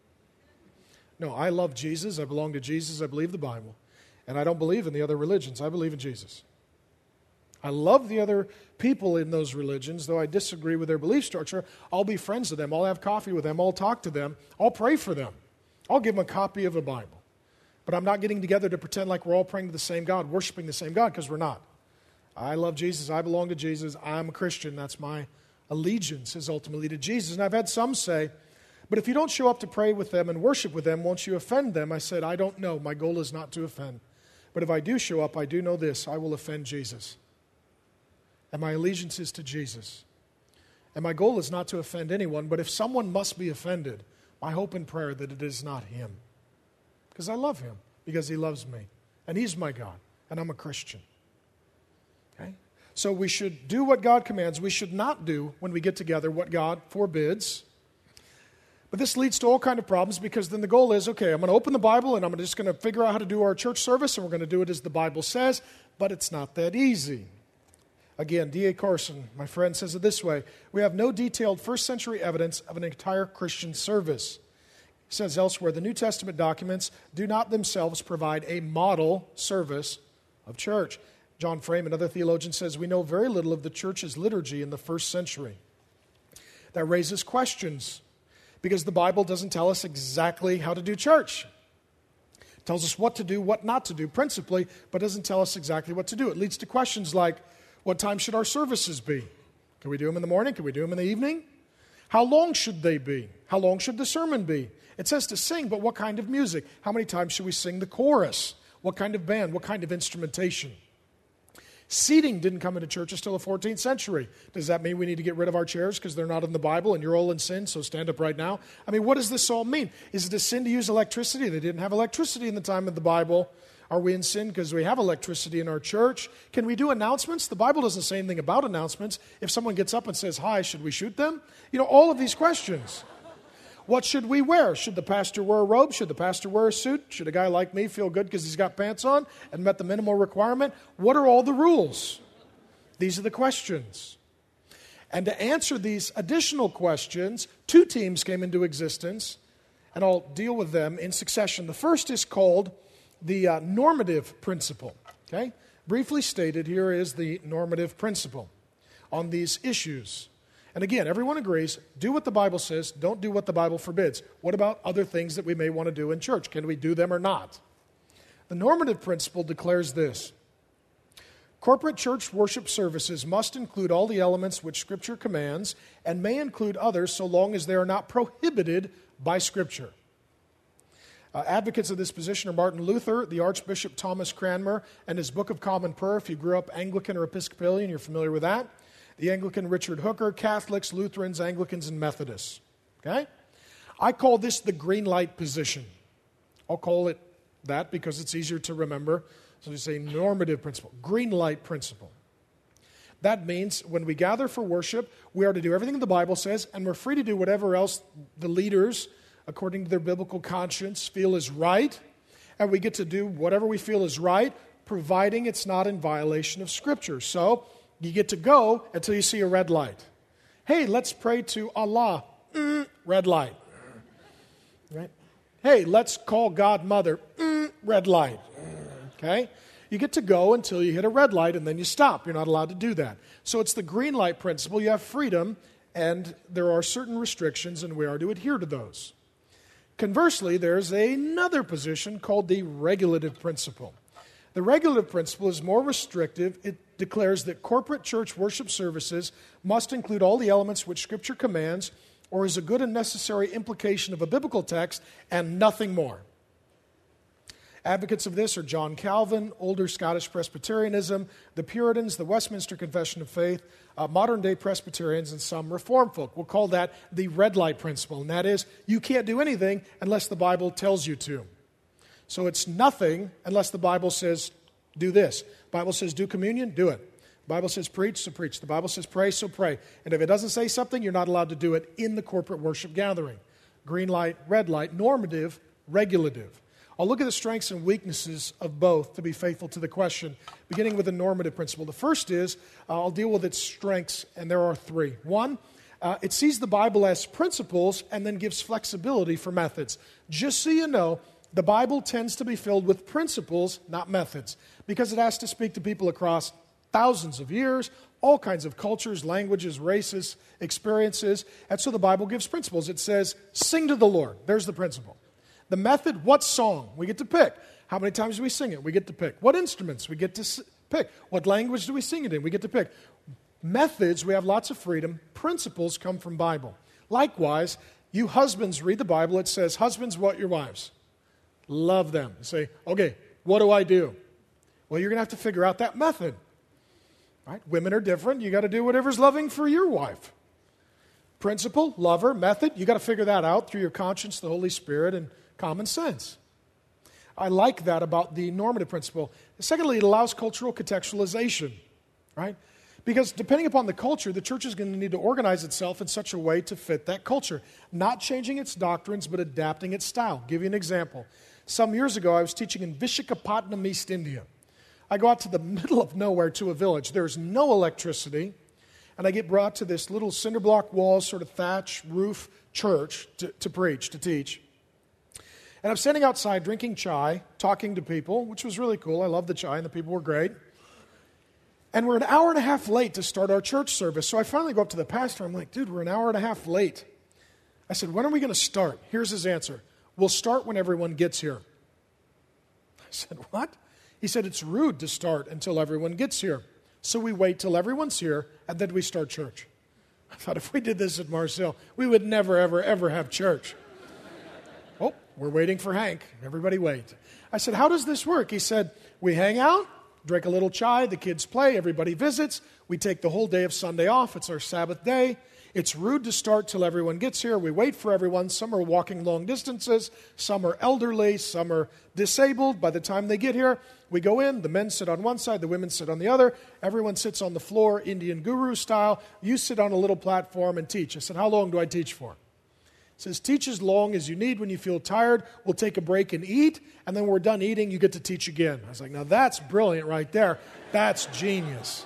No, I love Jesus. I belong to Jesus. I believe the Bible. And I don't believe in the other religions. I believe in Jesus. I love the other people in those religions, though I disagree with their belief structure. I'll be friends with them. I'll have coffee with them. I'll talk to them. I'll pray for them. I'll give them a copy of a Bible. But I'm not getting together to pretend like we're all praying to the same God, worshiping the same God, because we're not. I love Jesus. I belong to Jesus. I'm a Christian. That's my allegiance, is ultimately to Jesus. And I've had some say, but if you don't show up to pray with them and worship with them, won't you offend them? I said, I don't know. My goal is not to offend. But if I do show up, I do know this. I will offend Jesus. And my allegiance is to Jesus. And my goal is not to offend anyone, but if someone must be offended, my hope and prayer that it is not him. Because I love him, because he loves me. And he's my God, and I'm a Christian. Okay? So we should do what God commands. We should not do, when we get together, what God forbids. But this leads to all kinds of problems, because then the goal is, okay, I'm going to open the Bible and I'm just going to figure out how to do our church service, and we're going to do it as the Bible says, but it's not that easy. Again, D A Carson, my friend, says it this way: we have no detailed first century evidence of an entire Christian service. He says elsewhere, the New Testament documents do not themselves provide a model service of church. John Frame, another theologian, says we know very little of the church's liturgy in the first century. That raises questions, because the Bible doesn't tell us exactly how to do church. It tells us what to do, what not to do, principally, but doesn't tell us exactly what to do. It leads to questions like, what time should our services be? Can we do them in the morning? Can we do them in the evening? How long should they be? How long should the sermon be? It says to sing, but what kind of music? How many times should we sing the chorus? What kind of band? What kind of instrumentation? Seating didn't come into churches till the fourteenth century. Does that mean we need to get rid of our chairs because they're not in the Bible and you're all in sin, so stand up right now? I mean, what does this all mean? Is it a sin to use electricity? They didn't have electricity in the time of the Bible. Are we in sin because we have electricity in our church? Can we do announcements? The Bible doesn't say anything about announcements. If someone gets up and says, hi, should we shoot them? You know, all of these questions. What should we wear? Should the pastor wear a robe? Should the pastor wear a suit? Should a guy like me feel good because he's got pants on and met the minimal requirement? What are all the rules? These are the questions. And to answer these additional questions, two teams came into existence, and I'll deal with them in succession. The first is called the uh, normative principle. Okay? Briefly stated, here is the normative principle on these issues. And again, everyone agrees, do what the Bible says, don't do what the Bible forbids. What about other things that we may want to do in church? Can we do them or not? The normative principle declares this: corporate church worship services must include all the elements which Scripture commands and may include others so long as they are not prohibited by Scripture. Uh, advocates of this position are Martin Luther, the Archbishop Thomas Cranmer, and his Book of Common Prayer. If you grew up Anglican or Episcopalian, you're familiar with that. The Anglican Richard Hooker, Catholics, Lutherans, Anglicans, and Methodists. Okay? I call this the green light position. I'll call it that because it's easier to remember. So we say normative principle, green light principle. That means when we gather for worship, we are to do everything the Bible says, and we're free to do whatever else the leaders, according to their biblical conscience, feel is right. And we get to do whatever we feel is right, providing it's not in violation of Scripture. So you get to go until you see a red light. Hey, let's pray to Allah. Mm, red light. Right? Hey, let's call God Mother. Mm, red light. Okay? You get to go until you hit a red light and then you stop. You're not allowed to do that. So it's the green light principle. You have freedom and there are certain restrictions and we are to adhere to those. Conversely, there's another position called the regulative principle. The regulative principle is more restrictive. It declares that corporate church worship services must include all the elements which Scripture commands or is a good and necessary implication of a biblical text and nothing more. Advocates of this are John Calvin, older Scottish Presbyterianism, the Puritans, the Westminster Confession of Faith, uh, modern-day Presbyterians, and some Reformed folk. We'll call that the red light principle, and that is you can't do anything unless the Bible tells you to. So it's nothing unless the Bible says do this. The Bible says do communion, do it. The Bible says preach, so preach. The Bible says pray, so pray. And if it doesn't say something, you're not allowed to do it in the corporate worship gathering. Green light, red light, normative, regulative. I'll look at the strengths and weaknesses of both to be faithful to the question, beginning with the normative principle. The first is, uh, I'll deal with its strengths, and there are three. One, uh, it sees the Bible as principles and then gives flexibility for methods. Just so you know, the Bible tends to be filled with principles, not methods, because it has to speak to people across thousands of years, all kinds of cultures, languages, races, experiences, and so the Bible gives principles. It says, sing to the Lord. There's the principle. The method, what song? We get to pick. How many times do we sing it? We get to pick. What instruments? We get to pick. What language do we sing it in? We get to pick. Methods, we have lots of freedom. Principles come from Bible. Likewise, you husbands read the Bible. It says, husbands, what your wives? Love them. You say, okay, what do I do? Well, you're going to have to figure out that method. Right? Women are different. You got to do whatever's loving for your wife. Principle, lover, method, you got to figure that out through your conscience, the Holy Spirit, and common sense. I like that about the normative principle. Secondly, it allows cultural contextualization, right? Because depending upon the culture, the church is going to need to organize itself in such a way to fit that culture. Not changing its doctrines, but adapting its style. I'll give you an example. Some years ago, I was teaching in Vishakhapatnam, East India. I go out to the middle of nowhere to a village. There's no electricity. And I get brought to this little cinder block wall, sort of thatch roof church to, to preach, to teach. And I'm standing outside drinking chai, talking to people, which was really cool. I loved the chai and the people were great. And we're an hour and a half late to start our church service. So I finally go up to the pastor. I'm like, dude, we're an hour and a half late. I said, when are we going to start? Here's his answer. We'll start when everyone gets here. I said, what? He said, it's rude to start until everyone gets here. So we wait till everyone's here, and then we start church. I thought if we did this at Marcel, we would never, ever, ever have church. Oh, we're waiting for Hank. Everybody wait. I said, how does this work? He said, we hang out, drink a little chai, the kids play, everybody visits. We take the whole day of Sunday off. It's our Sabbath day. It's rude to start till everyone gets here. We wait for everyone. Some are walking long distances. Some are elderly. Some are disabled. By the time they get here, we go in. The men sit on one side. The women sit on the other. Everyone sits on the floor, Indian guru style. You sit on a little platform and teach. I said, how long do I teach for? He says, teach as long as you need. When you feel tired, we'll take a break and eat. And then when we're done eating, you get to teach again. I was like, now that's brilliant right there. That's genius.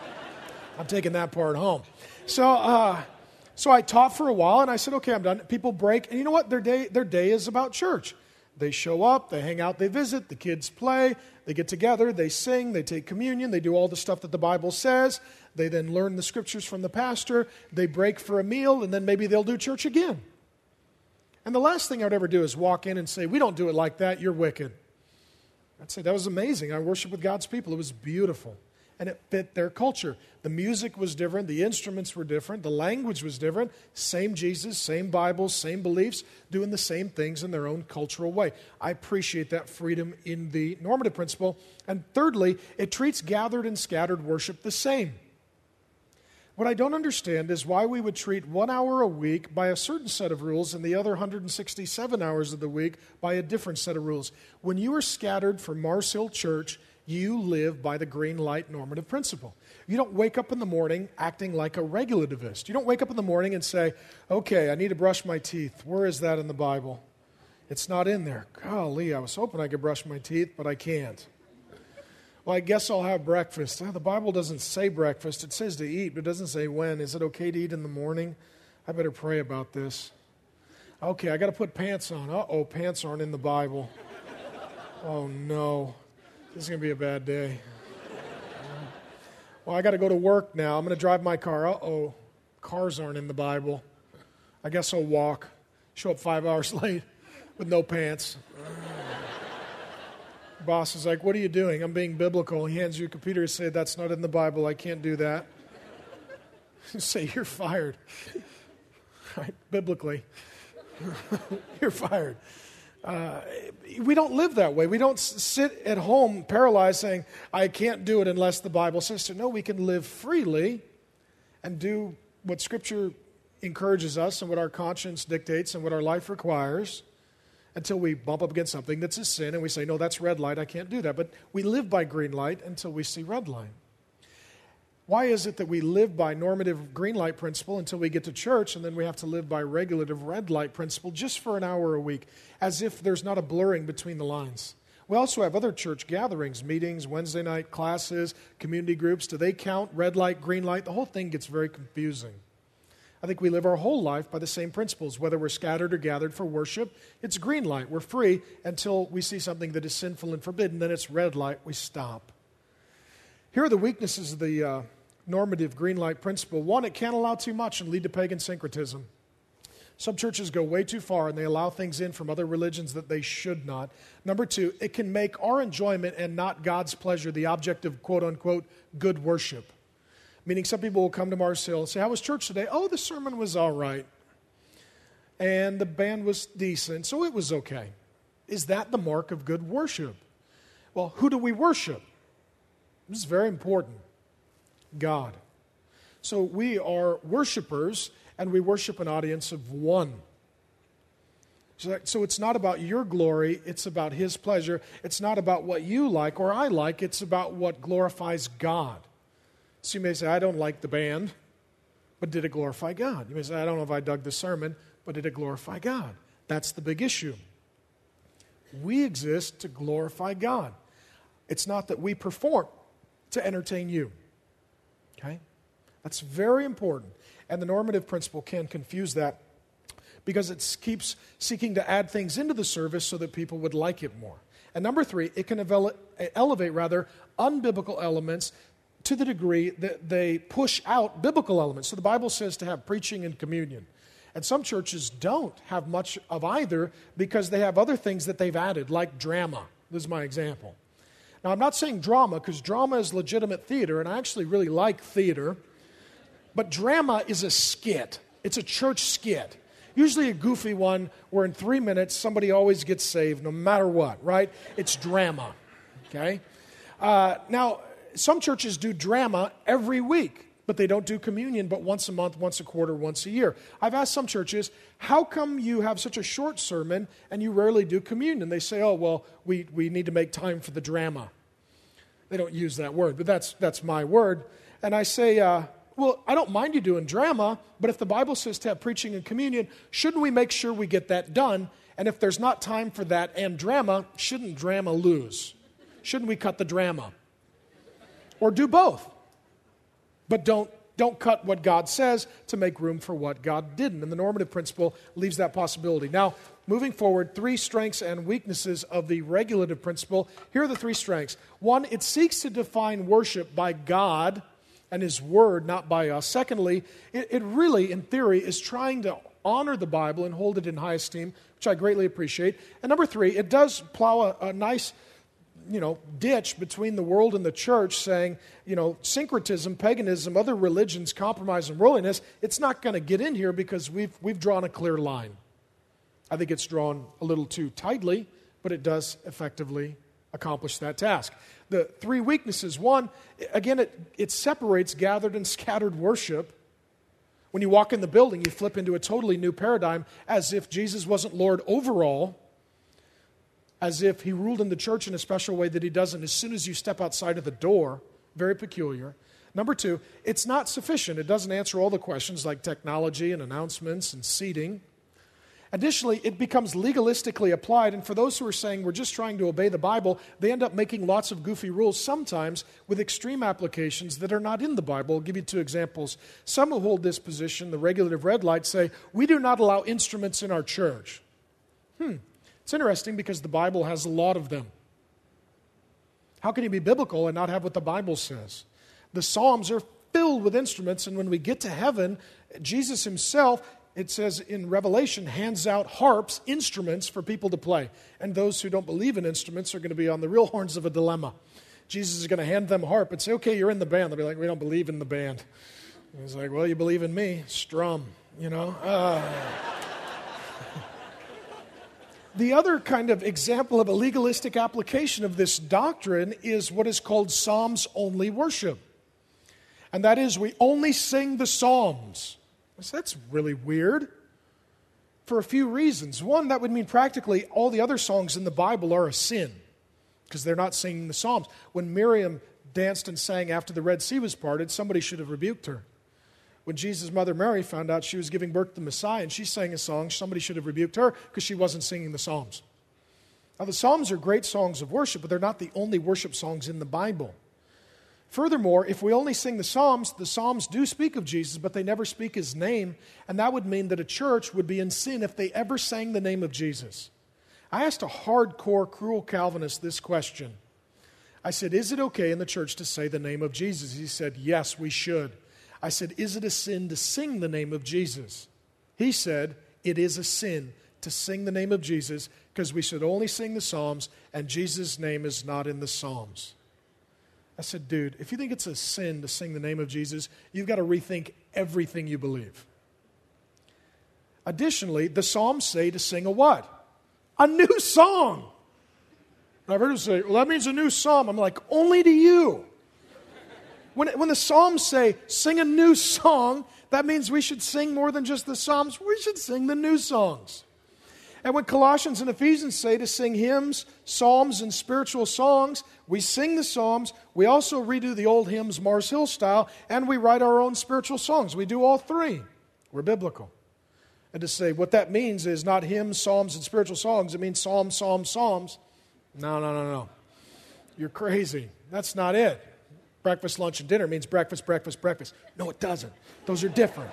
I'm taking that part home. So, uh, so I taught for a while, and I said, okay, I'm done. People break, and you know what? Their day, their day is about church. They show up, they hang out, they visit, the kids play, they get together, they sing, they take communion, they do all the stuff that the Bible says. They then learn the scriptures from the pastor. They break for a meal, and then maybe they'll do church again. And the last thing I'd ever do is walk in and say, we don't do it like that, you're wicked. I'd say, that was amazing. I worship with God's people. It was beautiful. And it fit their culture. The music was different. The instruments were different. The language was different. Same Jesus, same Bible, same beliefs, doing the same things in their own cultural way. I appreciate that freedom in the normative principle. And thirdly, it treats gathered and scattered worship the same. What I don't understand is why we would treat one hour a week by a certain set of rules and the other one hundred sixty-seven hours of the week by a different set of rules. When you are scattered from Mars Hill Church, you live by the green light normative principle. You don't wake up in the morning acting like a regulativist. You don't wake up in the morning and say, okay, I need to brush my teeth. Where is that in the Bible? It's not in there. Golly, I was hoping I could brush my teeth, but I can't. Well, I guess I'll have breakfast. Oh, the Bible doesn't say breakfast. It says to eat, but it doesn't say when. Is it okay to eat in the morning? I better pray about this. Okay, I got to put pants on. Uh-oh, pants aren't in the Bible. Oh, no. This is going to be a bad day. Well, I got to go to work now. I'm going to drive my car. Uh-oh, cars aren't in the Bible. I guess I'll walk. Show up five hours late with no pants. Boss is like, what are you doing? I'm being biblical. He hands you a computer and say, that's not in the Bible. I can't do that. You say, you're fired. Right? Biblically. You're fired. Uh, we don't live that way. We don't sit at home paralyzed saying, I can't do it unless the Bible says to. No, we can live freely and do what Scripture encourages us and what our conscience dictates and what our life requires until we bump up against something that's a sin and we say, no, that's red light, I can't do that. But we live by green light until we see red light. Why is it that we live by normative green light principle until we get to church, and then we have to live by regulative red light principle just for an hour a week, as if there's not a blurring between the lines? We also have other church gatherings, meetings, Wednesday night classes, community groups. Do they count red light, green light? The whole thing gets very confusing. I think we live our whole life by the same principles. Whether we're scattered or gathered for worship, it's green light. We're free until we see something that is sinful and forbidden. Then it's red light. We stop. Here are the weaknesses of the uh, normative green light principle. One, it can't allow too much and lead to pagan syncretism. Some churches go way too far and they allow things in from other religions that they should not. Number two, it can make our enjoyment and not God's pleasure the object of quote-unquote good worship. Meaning some people will come to Mars Hill and say, how was church today? Oh, the sermon was all right. And the band was decent, so it was okay. Is that the mark of good worship? Well, who do we worship? This is very important. God. So we are worshipers, and we worship an audience of one. So it's not about your glory, it's about His pleasure. It's not about what you like or I like, it's about what glorifies God. So you may say, I don't like the band, but did it glorify God? You may say, I don't know if I dug the sermon, but did it glorify God? That's the big issue. We exist to glorify God. It's not that we perform to entertain you. Okay? That's very important. And the normative principle can confuse that because it keeps seeking to add things into the service so that people would like it more. And number three, it can ele- elevate, rather, unbiblical elements to the degree that they push out biblical elements. So the Bible says to have preaching and communion. And some churches don't have much of either because they have other things that they've added, like drama. This is my example. Now, I'm not saying drama because drama is legitimate theater, and I actually really like theater. But drama is a skit. It's a church skit. Usually a goofy one where in three minutes somebody always gets saved no matter what, right? It's drama, okay? Uh, now, some churches do drama every week, but they don't do communion but once a month, once a quarter, once a year. I've asked some churches, how come you have such a short sermon and you rarely do communion? They say, oh, well, we, we need to make time for the drama. They don't use that word, but that's, that's my word. And I say, uh, well, I don't mind you doing drama, but if the Bible says to have preaching and communion, shouldn't we make sure we get that done? And if there's not time for that and drama, shouldn't drama lose? Shouldn't we cut the drama? Or do both? But don't, don't cut what God says to make room for what God didn't. And the normative principle leaves that possibility. Now, moving forward, three strengths and weaknesses of the regulative principle. Here are the three strengths. One, it seeks to define worship by God and His Word, not by us. Secondly, it, it really, in theory, is trying to honor the Bible and hold it in high esteem, which I greatly appreciate. And number three, it does plow a, a nice, you know, ditch between the world and the church, saying, you know, syncretism, paganism, other religions, compromise, and worldliness, it's not going to get in here because we've we've drawn a clear line. I think it's drawn a little too tightly, but it does effectively accomplish that task. The three weaknesses. One, again, it, it separates gathered and scattered worship. When you walk in the building, you flip into a totally new paradigm, as if Jesus wasn't Lord over all, as if He ruled in the church in a special way that He doesn't as soon as you step outside of the door. Very peculiar. Number two, it's not sufficient. It doesn't answer all the questions like technology and announcements and seating. Additionally, it becomes legalistically applied, and for those who are saying we're just trying to obey the Bible, they end up making lots of goofy rules, sometimes with extreme applications that are not in the Bible. I'll give you two examples. Some who hold this position, the regulative red light, say, we do not allow instruments in our church. Hmm. It's interesting because the Bible has a lot of them. How can you be biblical and not have what the Bible says? The Psalms are filled with instruments, and when we get to heaven, Jesus Himself, it says in Revelation, hands out harps, instruments for people to play. And those who don't believe in instruments are going to be on the real horns of a dilemma. Jesus is going to hand them a harp and say, okay, you're in the band. They'll be like, we don't believe in the band. And he's like, well, you believe in me, strum, you know. Uh. The other kind of example of a legalistic application of this doctrine is what is called Psalms-only worship. And that is, we only sing the Psalms. So that's really weird for a few reasons. One, that would mean practically all the other songs in the Bible are a sin because they're not singing the Psalms. When Miriam danced and sang after the Red Sea was parted, somebody should have rebuked her. When Jesus' mother Mary found out she was giving birth to the Messiah and she sang a song, somebody should have rebuked her because she wasn't singing the Psalms. Now, the Psalms are great songs of worship, but they're not the only worship songs in the Bible. Furthermore, if we only sing the Psalms, the Psalms do speak of Jesus, but they never speak His name, and that would mean that a church would be in sin if they ever sang the name of Jesus. I asked a hardcore, cruel Calvinist this question. I said, is it okay in the church to say the name of Jesus? He said, yes, we should. I said, is it a sin to sing the name of Jesus? He said, it is a sin to sing the name of Jesus because we should only sing the Psalms, and Jesus' name is not in the Psalms. I said, dude, if you think it's a sin to sing the name of Jesus, you've got to rethink everything you believe. Additionally, the Psalms say to sing a what? A new song. And I've heard them say, well, that means a new psalm. I'm like, only to you. When, when the Psalms say, sing a new song, that means we should sing more than just the Psalms. We should sing the new songs. And when Colossians and Ephesians say to sing hymns, psalms, and spiritual songs, we sing the psalms. We also redo the old hymns Mars Hill style, and we write our own spiritual songs. We do all three. We're biblical. And to say what that means is not hymns, psalms, and spiritual songs. It means psalms, psalms, psalms. No, no, no, no. You're crazy. That's not it. Breakfast, lunch, and dinner means breakfast, breakfast, breakfast. No, it doesn't. Those are different.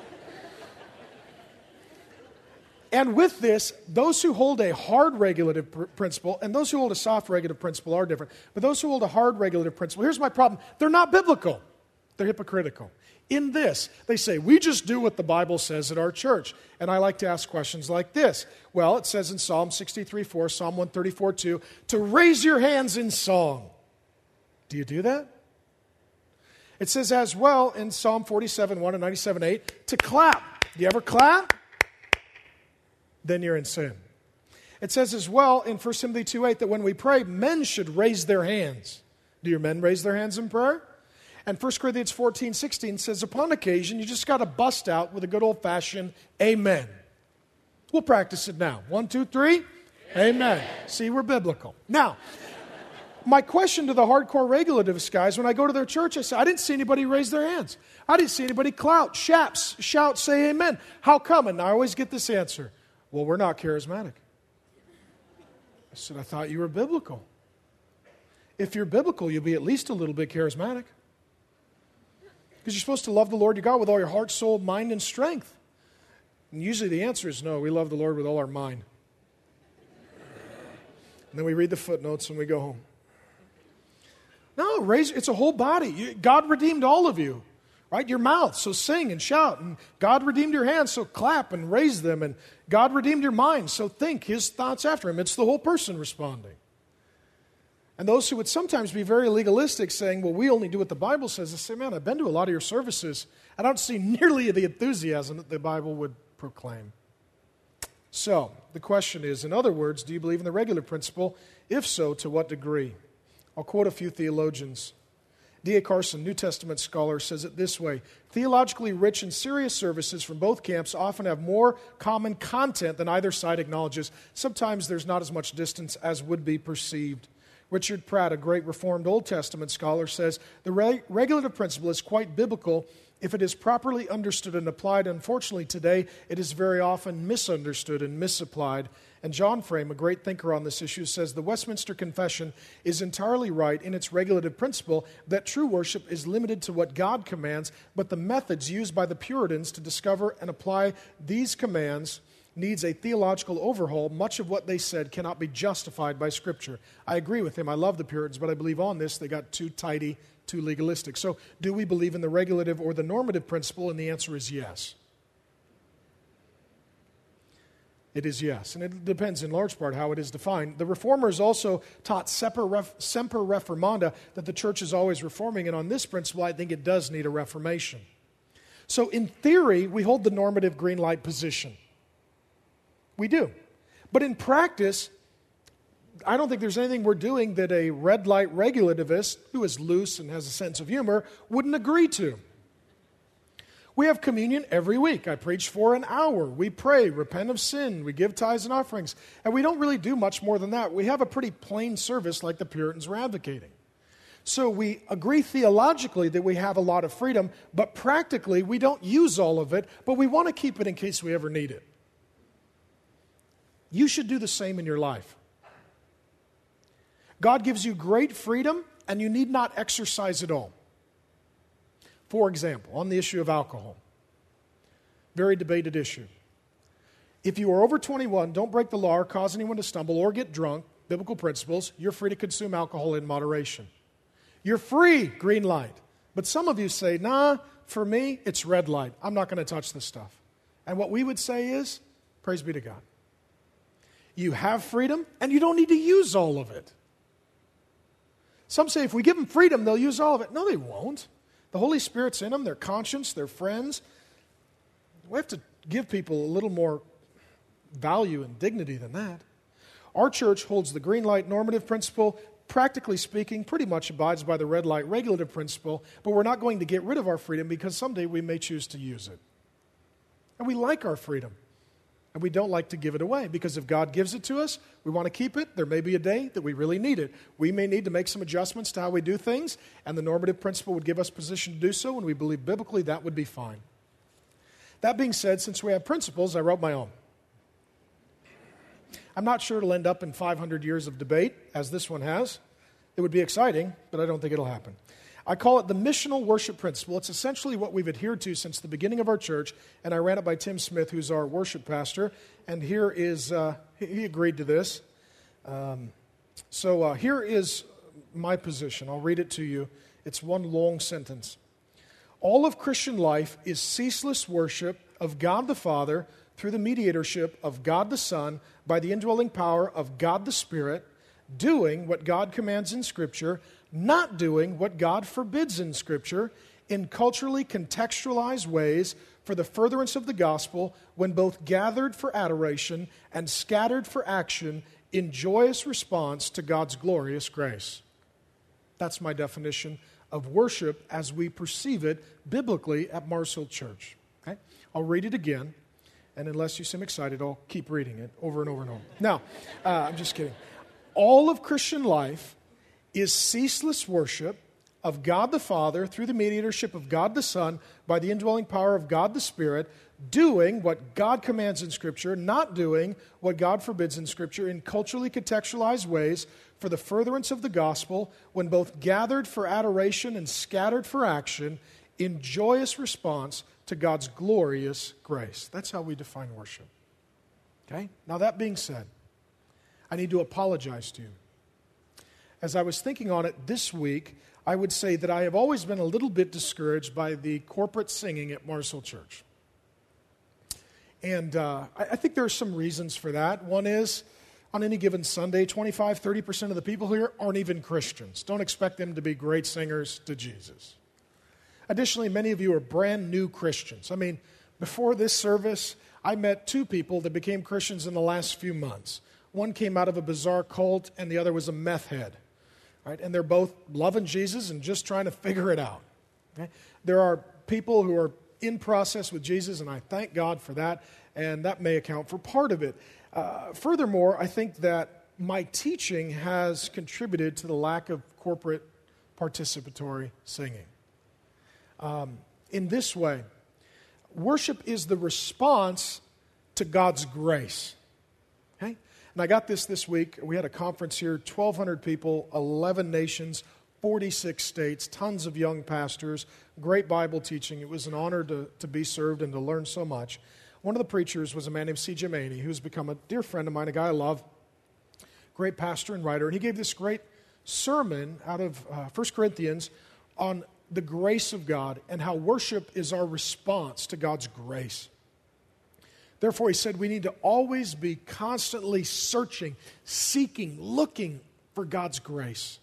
And with this, those who hold a hard regulative pr- principle and those who hold a soft regulative principle are different. But those who hold a hard regulative principle, here's my problem. They're not biblical. They're hypocritical. In this, they say, we just do what the Bible says at our church. And I like to ask questions like this. Well, it says in Psalm sixty-three four, Psalm one thirty-four two, to raise your hands in song. Do you do that? It says as well in Psalm forty-seven one and ninety-seven eight to clap. Do you ever clap? Then you're in sin. It says as well in First Timothy two eight that when we pray, men should raise their hands. Do your men raise their hands in prayer? And First Corinthians fourteen sixteen says upon occasion, you just got to bust out with a good old-fashioned amen. We'll practice it now. One, two, three. Amen. Amen. See, we're biblical. Now, my question to the hardcore regulatives guys, when I go to their church, I say, I didn't see anybody raise their hands. I didn't see anybody clout, shout, shout, say amen. How come? And I always get this answer. Well, we're not charismatic. I said, I thought you were biblical. If you're biblical, you'll be at least a little bit charismatic. Because you're supposed to love the Lord your God with all your heart, soul, mind, and strength. And usually the answer is no, we love the Lord with all our mind. And then we read the footnotes and we go home. No, raise, it's a whole body. You, God redeemed all of you, right? Your mouth, so sing and shout. And God redeemed your hands, so clap and raise them. And God redeemed your mind, so think His thoughts after Him. It's the whole person responding. And those who would sometimes be very legalistic, saying, well, we only do what the Bible says, I say, man, I've been to a lot of your services. I don't see nearly the enthusiasm that the Bible would proclaim. So, the question is, in other words, do you believe in the regular principle? If so, to what degree? I'll quote a few theologians. D A Carson, New Testament scholar, says it this way: theologically rich and serious services from both camps often have more common content than either side acknowledges. Sometimes there's not as much distance as would be perceived. Richard Pratt, a great Reformed Old Testament scholar, says the re- regulative principle is quite biblical if it is properly understood and applied. Unfortunately, today it is very often misunderstood and misapplied. And John Frame, a great thinker on this issue, says the Westminster Confession is entirely right in its regulative principle that true worship is limited to what God commands, but the methods used by the Puritans to discover and apply these commands needs a theological overhaul. Much of what they said cannot be justified by Scripture. I agree with him. I love the Puritans, but I believe on this they got too tidy, too legalistic. So do we believe in the regulative or the normative principle? And the answer is yes. It is yes. And it depends in large part how it is defined. The Reformers also taught semper, ref, semper reformanda, that the church is always reforming. And on this principle, I think it does need a reformation. So in theory, we hold the normative green light position. We do. But in practice, I don't think there's anything we're doing that a red light regulativist, who is loose and has a sense of humor, wouldn't agree to. We have communion every week. I preach for an hour. We pray, repent of sin. We give tithes and offerings. And we don't really do much more than that. We have a pretty plain service like the Puritans were advocating. So we agree theologically that we have a lot of freedom, but practically we don't use all of it, but we want to keep it in case we ever need it. You should do the same in your life. God gives you great freedom, and you need not exercise it all. For example, on the issue of alcohol, very debated issue. If you are over twenty-one, don't break the law or cause anyone to stumble or get drunk, biblical principles, you're free to consume alcohol in moderation. You're free, green light. But some of you say, nah, for me, it's red light. I'm not going to touch this stuff. And what we would say is, praise be to God. You have freedom, and you don't need to use all of it. Some say if we give them freedom, they'll use all of it. No, they won't. The Holy Spirit's in them, their conscience, their friends. We have to give people a little more value and dignity than that. Our church holds the green light normative principle. Practically speaking, pretty much abides by the red light regulative principle, but we're not going to get rid of our freedom because someday we may choose to use it. And we like our freedom. And we don't like to give it away, because if God gives it to us, we want to keep it. There may be a day that we really need it. We may need to make some adjustments to how we do things, and the normative principle would give us position to do so, and we believe biblically that would be fine. That being said, since we have principles, I wrote my own. I'm not sure it'll end up in five hundred years of debate, as this one has. It would be exciting, but I don't think it'll happen. I call it the missional worship principle. It's essentially what we've adhered to since the beginning of our church, and I ran it by Tim Smith, who's our worship pastor, and here is, uh, he agreed to this. Um, so uh, here is my position. I'll read it to you. It's one long sentence. All of Christian life is ceaseless worship of God the Father through the mediatorship of God the Son by the indwelling power of God the Spirit, doing what God commands in Scripture, not doing what God forbids in Scripture, in culturally contextualized ways for the furtherance of the gospel when both gathered for adoration and scattered for action in joyous response to God's glorious grace. That's my definition of worship as we perceive it biblically at Mars Hill Church. Okay? I'll read it again, and unless you seem excited, I'll keep reading it over and over and over. Now, uh, I'm just kidding. All of Christian life is ceaseless worship of God the Father through the mediatorship of God the Son by the indwelling power of God the Spirit, doing what God commands in Scripture, not doing what God forbids in Scripture in culturally contextualized ways for the furtherance of the gospel when both gathered for adoration and scattered for action in joyous response to God's glorious grace. That's how we define worship. Okay? Now that being said, I need to apologize to you. As I was thinking on it this week, I would say that I have always been a little bit discouraged by the corporate singing at Mars Hill Church. And uh, I, I think there are some reasons for that. One is, on any given Sunday, twenty-five, thirty percent of the people here aren't even Christians. Don't expect them to be great singers to Jesus. Additionally, many of you are brand new Christians. I mean, before this service, I met two people that became Christians in the last few months. One came out of a bizarre cult, and the other was a meth head. Right? And they're both loving Jesus and just trying to figure it out. Okay? There are people who are in process with Jesus, and I thank God for that, and that may account for part of it. Uh, furthermore, I think that my teaching has contributed to the lack of corporate participatory singing. Um, in this way, worship is the response to God's grace. Okay? And I got this this week. We had a conference here, twelve hundred people, eleven nations, forty-six states, tons of young pastors, great Bible teaching. It was an honor to, to be served and to learn so much. One of the preachers was a man named C J Maney, who's become a dear friend of mine, a guy I love, great pastor and writer. And he gave this great sermon out of uh, First Corinthians on the grace of God and how worship is our response to God's grace. Therefore, he said we need to always be constantly searching, seeking, looking for God's grace.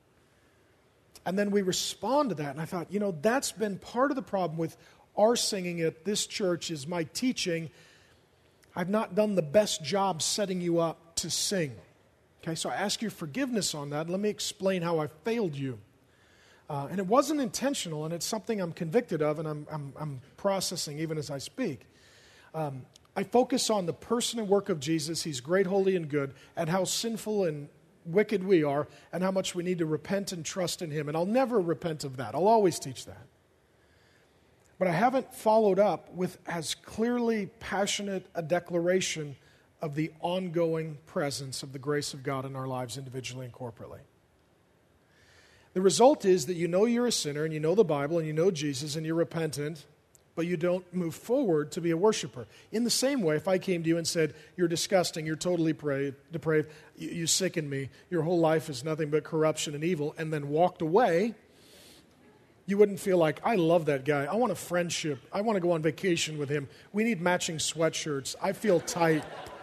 And then we respond to that. And I thought, you know, that's been part of the problem with our singing at this church is my teaching. I've not done the best job setting you up to sing. Okay, so I ask your forgiveness on that. Let me explain how I failed you. Uh, and it wasn't intentional, and it's something I'm convicted of, and I'm, I'm, I'm processing even as I speak. Um, I focus on the person and work of Jesus. He's great, holy, and good, and how sinful and wicked we are, and how much we need to repent and trust in Him. And I'll never repent of that. I'll always teach that. But I haven't followed up with as clearly passionate a declaration of the ongoing presence of the grace of God in our lives individually and corporately. The result is that you know you're a sinner, and you know the Bible, and you know Jesus, and you're repentant, but you don't move forward to be a worshiper. In the same way, if I came to you and said, you're disgusting, you're totally depraved, depraved you, you sicken me, your whole life is nothing but corruption and evil, and then walked away, you wouldn't feel like, I love that guy. I want a friendship. I want to go on vacation with him. We need matching sweatshirts. I feel tight.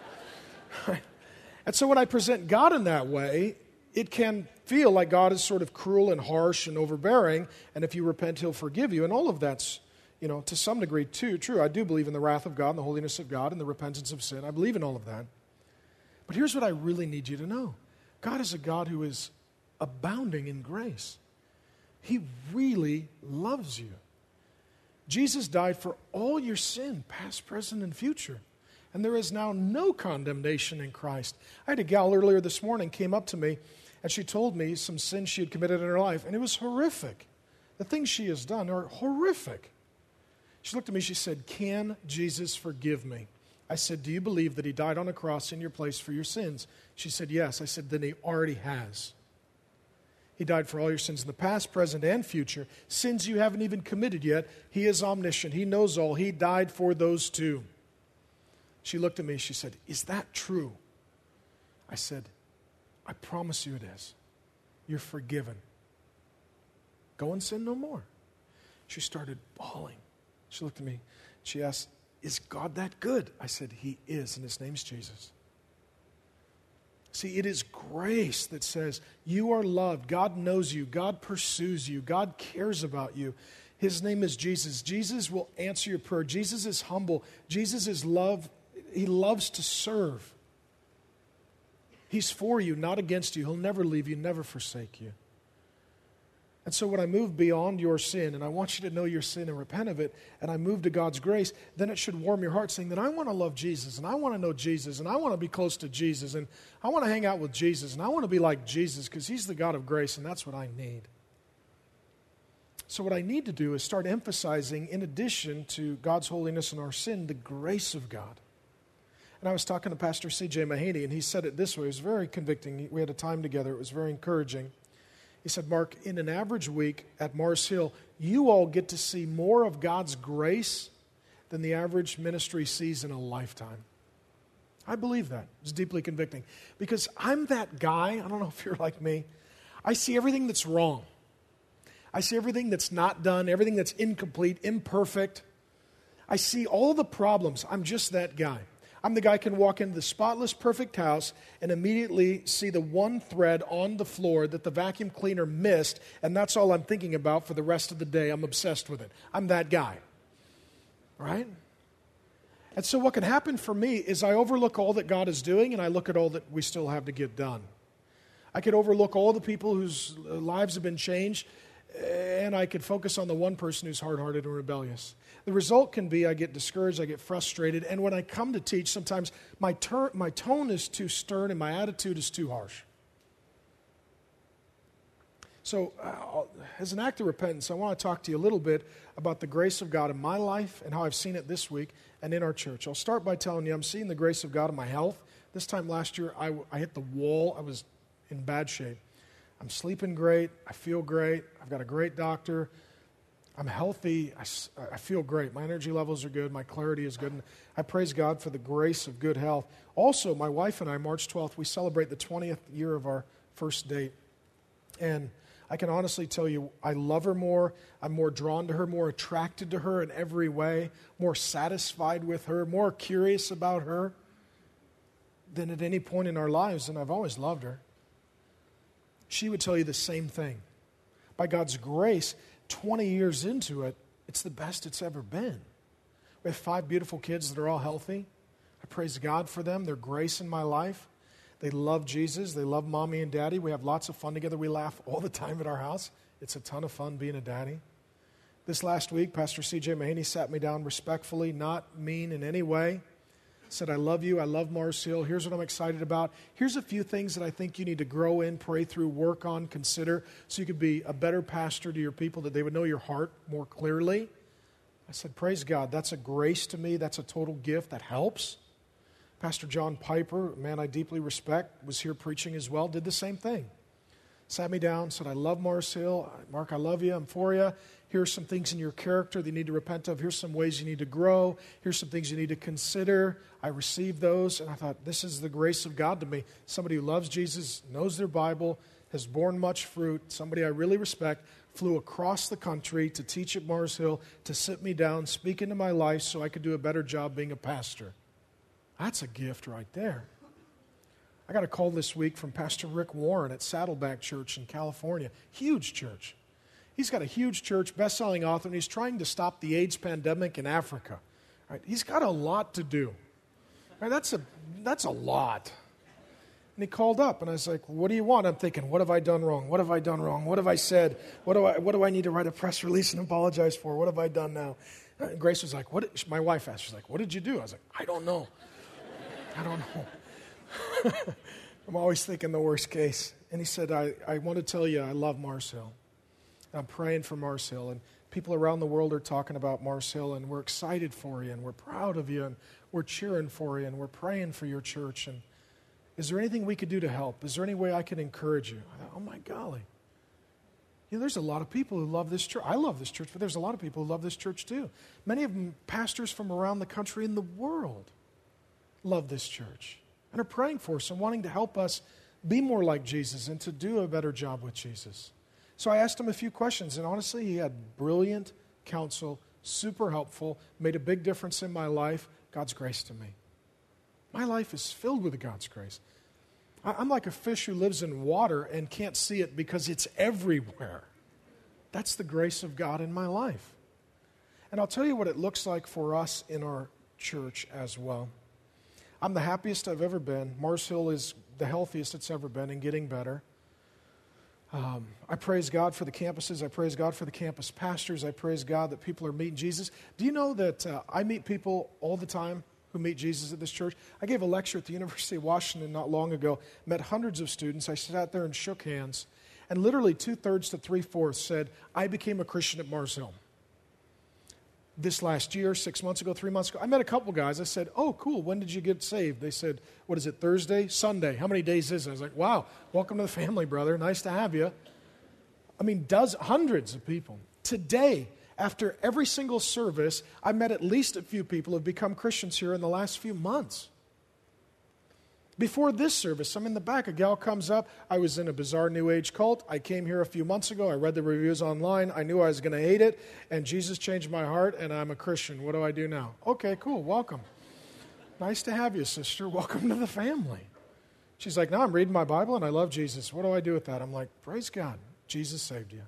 And so when I present God in that way, it can feel like God is sort of cruel and harsh and overbearing, and if you repent, He'll forgive you. And all of that's, you know, to some degree too true. I do believe in the wrath of God and the holiness of God and the repentance of sin. I believe in all of that. But here's what I really need you to know. God is a God who is abounding in grace. He really loves you. Jesus died for all your sin, past, present, and future. And there is now no condemnation in Christ. I had a gal earlier this morning came up to me, and she told me some sins she had committed in her life, and it was horrific. The things she has done are horrific. She looked at me, she said, "Can Jesus forgive me?" I said, "Do you believe that He died on a cross in your place for your sins?" She said, "Yes." I said, "Then He already has. He died for all your sins in the past, present, and future. Sins you haven't even committed yet. He is omniscient. He knows all. He died for those too." She looked at me, she said, "Is that true?" I said, "I promise you it is. You're forgiven. Go and sin no more." She started bawling. She looked at me. She asked, "Is God that good?" I said, "He is, and His name's Jesus." See, it is grace that says you are loved. God knows you. God pursues you. God cares about you. His name is Jesus. Jesus will answer your prayer. Jesus is humble. Jesus is love. He loves to serve. He's for you, not against you. He'll never leave you, never forsake you. And so when I move beyond your sin, and I want you to know your sin and repent of it, and I move to God's grace, then it should warm your heart saying that I want to love Jesus, and I want to know Jesus, and I want to be close to Jesus, and I want to hang out with Jesus, and I want to be like Jesus because He's the God of grace, and that's what I need. So what I need to do is start emphasizing, in addition to God's holiness and our sin, the grace of God. And I was talking to Pastor C J Mahaney, and he said it this way. It was very convicting. We had a time together. It was very encouraging. He said, Mark, in an average week at Mars Hill, you all get to see more of God's grace than the average ministry sees in a lifetime. I believe that. It's deeply convicting. Because I'm that guy, I don't know if you're like me, I see everything that's wrong. I see everything that's not done, everything that's incomplete, imperfect. I see all the problems. I'm just that guy. I'm the guy who can walk into the spotless, perfect house and immediately see the one thread on the floor that the vacuum cleaner missed, and that's all I'm thinking about for the rest of the day. I'm obsessed with it. I'm that guy. Right? And so what can happen for me is I overlook all that God is doing, and I look at all that we still have to get done. I could overlook all the people whose lives have been changed, and I could focus on the one person who's hard-hearted and rebellious. The result can be I get discouraged, I get frustrated, and when I come to teach, sometimes my, ter- my tone is too stern and my attitude is too harsh. So uh, as an act of repentance, I want to talk to you a little bit about the grace of God in my life and how I've seen it this week and in our church. I'll start by telling you I'm seeing the grace of God in my health. This time last year, I, I hit the wall. I was in bad shape. I'm sleeping great. I feel great. I've got a great doctor. I'm healthy. I, I feel great. My energy levels are good. My clarity is good. And I praise God for the grace of good health. Also, my wife and I, March twelfth, we celebrate the twentieth year of our first date. And I can honestly tell you, I love her more. I'm more drawn to her, more attracted to her in every way, more satisfied with her, more curious about her than at any point in our lives. And I've always loved her. She would tell you the same thing. By God's grace, twenty years into it, it's the best it's ever been. We have five beautiful kids that are all healthy. I praise God for them, their grace in my life. They love Jesus. They love mommy and daddy. We have lots of fun together. We laugh all the time at our house. It's a ton of fun being a daddy. This last week, Pastor C J Mahaney sat me down respectfully, not mean in any way. Said, I love you. I love Mars Hill. Here's what I'm excited about. Here's a few things that I think you need to grow in, pray through, work on, consider, so you could be a better pastor to your people, that they would know your heart more clearly. I said, praise God. That's a grace to me. That's a total gift. That helps. Pastor John Piper, a man I deeply respect, was here preaching as well, did the same thing. Sat me down, said, I love Mars Hill. Mark, I love you. I'm for you. Here's some things in your character that you need to repent of. Here's some ways you need to grow. Here's some things you need to consider. I received those, and I thought, this is the grace of God to me. Somebody who loves Jesus, knows their Bible, has borne much fruit, somebody I really respect, flew across the country to teach at Mars Hill, to sit me down, speak into my life so I could do a better job being a pastor. That's a gift right there. I got a call this week from Pastor Rick Warren at Saddleback Church in California. Huge church. He's got a huge church, best-selling author, and he's trying to stop the AIDS pandemic in Africa. Right? He's got a lot to do. Right? That's a that's a lot. And he called up, and I was like, what do you want? I'm thinking, what have I done wrong? What have I done wrong? What have I said? What do I what do I need to write a press release and apologize for? What have I done now? And Grace was like, what? Did, my wife asked, she's like, what did you do? I was like, I don't know. I don't know. I'm always thinking the worst case. And he said, I, I want to tell you I love Mars Hill. I'm praying for Mars Hill. And people around the world are talking about Mars Hill, and we're excited for you, and we're proud of you, and we're cheering for you, and we're praying for your church. And is there anything we could do to help? Is there any way I can encourage you? I thought, oh, my golly. You know, there's a lot of people who love this church. I love this church, but there's a lot of people who love this church too. Many of them pastors from around the country and the world love this church and are praying for us and wanting to help us be more like Jesus and to do a better job with Jesus. So I asked him a few questions, and honestly, he had brilliant counsel, super helpful, made a big difference in my life. God's grace to me. My life is filled with God's grace. I'm like a fish who lives in water and can't see it because it's everywhere. That's the grace of God in my life. And I'll tell you what it looks like for us in our church as well. I'm the happiest I've ever been. Mars Hill is the healthiest it's ever been and getting better. Um, I praise God for the campuses. I praise God for the campus pastors. I praise God that people are meeting Jesus. Do you know that uh, I meet people all the time who meet Jesus at this church? I gave a lecture at the University of Washington not long ago, met hundreds of students. I sat there and shook hands, and literally two-thirds to three-fourths said, I became a Christian at Mars Hill. This last year, six months ago, three months ago, I met a couple guys. I said, oh, cool, when did you get saved? They said, what is it, Thursday? Sunday. How many days is it? I was like, wow, welcome to the family, brother. Nice to have you. I mean, dozens, hundreds of people. Today, after every single service, I met at least a few people who have become Christians here in the last few months. Before this service, I'm in the back. A gal comes up. I was in a bizarre New Age cult. I came here a few months ago. I read the reviews online. I knew I was going to hate it, and Jesus changed my heart, and I'm a Christian. What do I do now? Okay, cool. Welcome. Nice to have you, sister. Welcome to the family. She's like, no, I'm reading my Bible, and I love Jesus. What do I do with that? I'm like, praise God. Jesus saved you.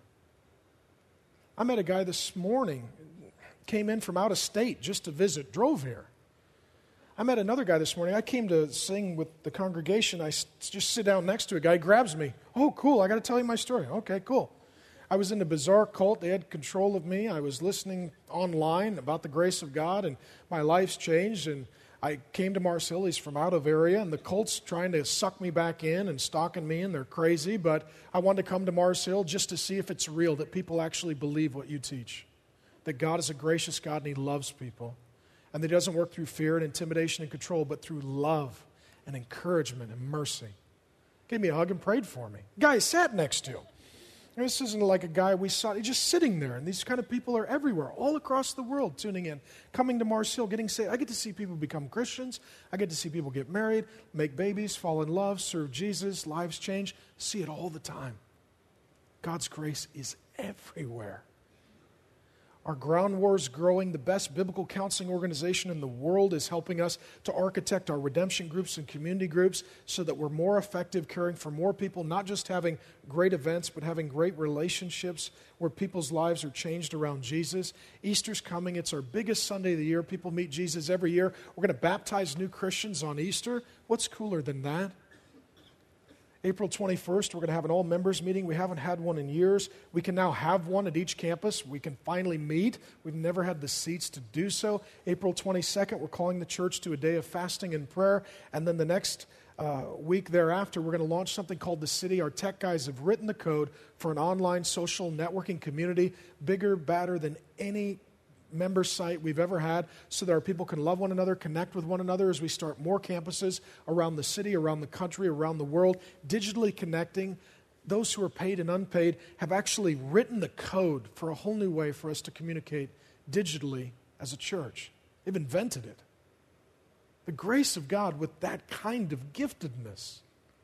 I met a guy this morning, came in from out of state just to visit, drove here. I met another guy this morning. I came to sing with the congregation. I just sit down next to a guy. He grabs me. Oh, cool. I got to tell you my story. Okay, cool. I was in a bizarre cult. They had control of me. I was listening online about the grace of God, and my life's changed. And I came to Mars Hill. He's from out of area, and the cult's trying to suck me back in and stalking me, and they're crazy. But I wanted to come to Mars Hill just to see if it's real, that people actually believe what you teach, that God is a gracious God and He loves people. And that He doesn't work through fear and intimidation and control, but through love and encouragement and mercy. Gave me a hug and prayed for me. Guy I sat next to. And this isn't like a guy we saw. He's just sitting there. And these kind of people are everywhere, all across the world, tuning in, coming to Mars Hill, getting saved. I get to see people become Christians. I get to see people get married, make babies, fall in love, serve Jesus, lives change. See it all the time. God's grace is everywhere. Our Ground War is growing. The best biblical counseling organization in the world is helping us to architect our redemption groups and community groups so that we're more effective caring for more people, not just having great events, but having great relationships where people's lives are changed around Jesus. Easter's coming. It's our biggest Sunday of the year. People meet Jesus every year. We're going to baptize new Christians on Easter. What's cooler than that? April twenty-first, we're going to have an all-members meeting. We haven't had one in years. We can now have one at each campus. We can finally meet. We've never had the seats to do so. April twenty-second, we're calling the church to a day of fasting and prayer. And then the next uh, week thereafter, we're going to launch something called The City. Our tech guys have written the code for an online social networking community, bigger, badder than any member site we've ever had, so that our people can love one another, connect with one another as we start more campuses around the city, around the country, around the world, digitally connecting. Those who are paid and unpaid have actually written the code for a whole new way for us to communicate digitally as a church. They've invented it. The grace of God with that kind of giftedness.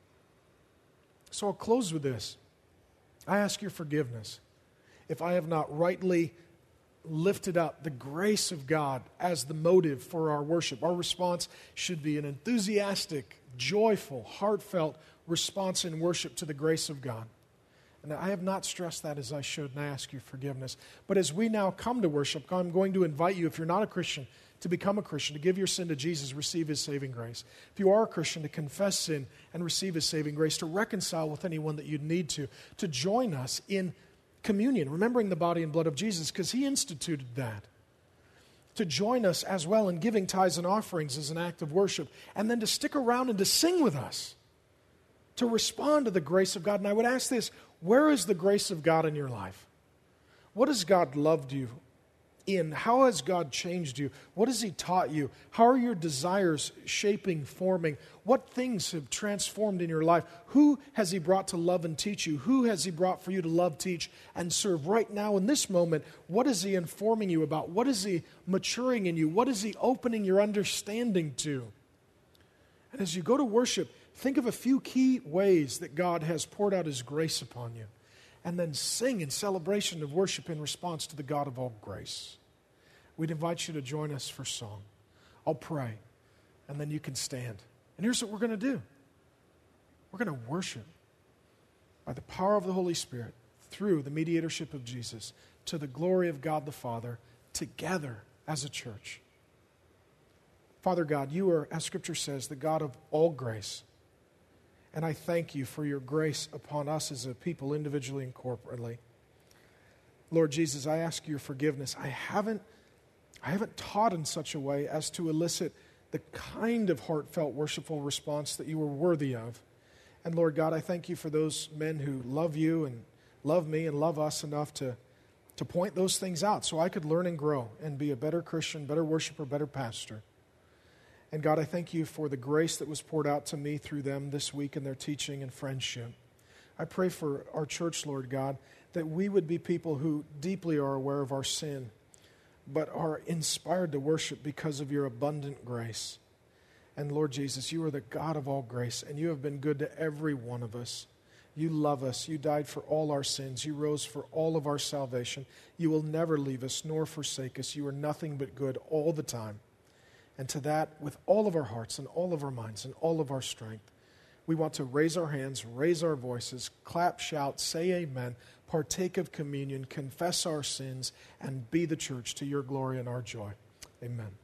So I'll close with this. I ask your forgiveness if I have not rightly lifted up the grace of God as the motive for our worship. Our response should be an enthusiastic, joyful, heartfelt response in worship to the grace of God. And I have not stressed that as I should, and I ask your forgiveness. But as we now come to worship, I'm going to invite you, if you're not a Christian, to become a Christian, to give your sin to Jesus, receive His saving grace. If you are a Christian, to confess sin and receive His saving grace, to reconcile with anyone that you need to, to join us in communion, remembering the body and blood of Jesus, because He instituted that. To join us as well in giving tithes and offerings as an act of worship, and then to stick around and to sing with us, to respond to the grace of God. And I would ask this, where is the grace of God in your life? What has God loved you in? How has God changed you? What has He taught you? How are your desires shaping, forming? What things have transformed in your life? Who has He brought to love and teach you? Who has He brought for you to love, teach, and serve right now in this moment? What is He informing you about? What is He maturing in you? What is He opening your understanding to? And as you go to worship, think of a few key ways that God has poured out His grace upon you. And then sing in celebration of worship in response to the God of all grace. We'd invite you to join us for song. I'll pray, and then you can stand. And here's what we're going to do. We're going to worship by the power of the Holy Spirit through the mediatorship of Jesus to the glory of God the Father together as a church. Father God, you are, as Scripture says, the God of all grace. And I thank you for your grace upon us as a people, individually and corporately. Lord Jesus, I ask your forgiveness. I haven't, I haven't taught in such a way as to elicit the kind of heartfelt, worshipful response that you were worthy of. And Lord God, I thank you for those men who love you and love me and love us enough to, to point those things out so I could learn and grow and be a better Christian, better worshiper, better pastor. And God, I thank you for the grace that was poured out to me through them this week in their teaching and friendship. I pray for our church, Lord God, that we would be people who deeply are aware of our sin, but are inspired to worship because of your abundant grace. And Lord Jesus, you are the God of all grace, and you have been good to every one of us. You love us. You died for all our sins. You rose for all of our salvation. You will never leave us nor forsake us. You are nothing but good all the time. And to that, with all of our hearts and all of our minds and all of our strength, we want to raise our hands, raise our voices, clap, shout, say amen, partake of communion, confess our sins, and be the church to your glory and our joy. Amen.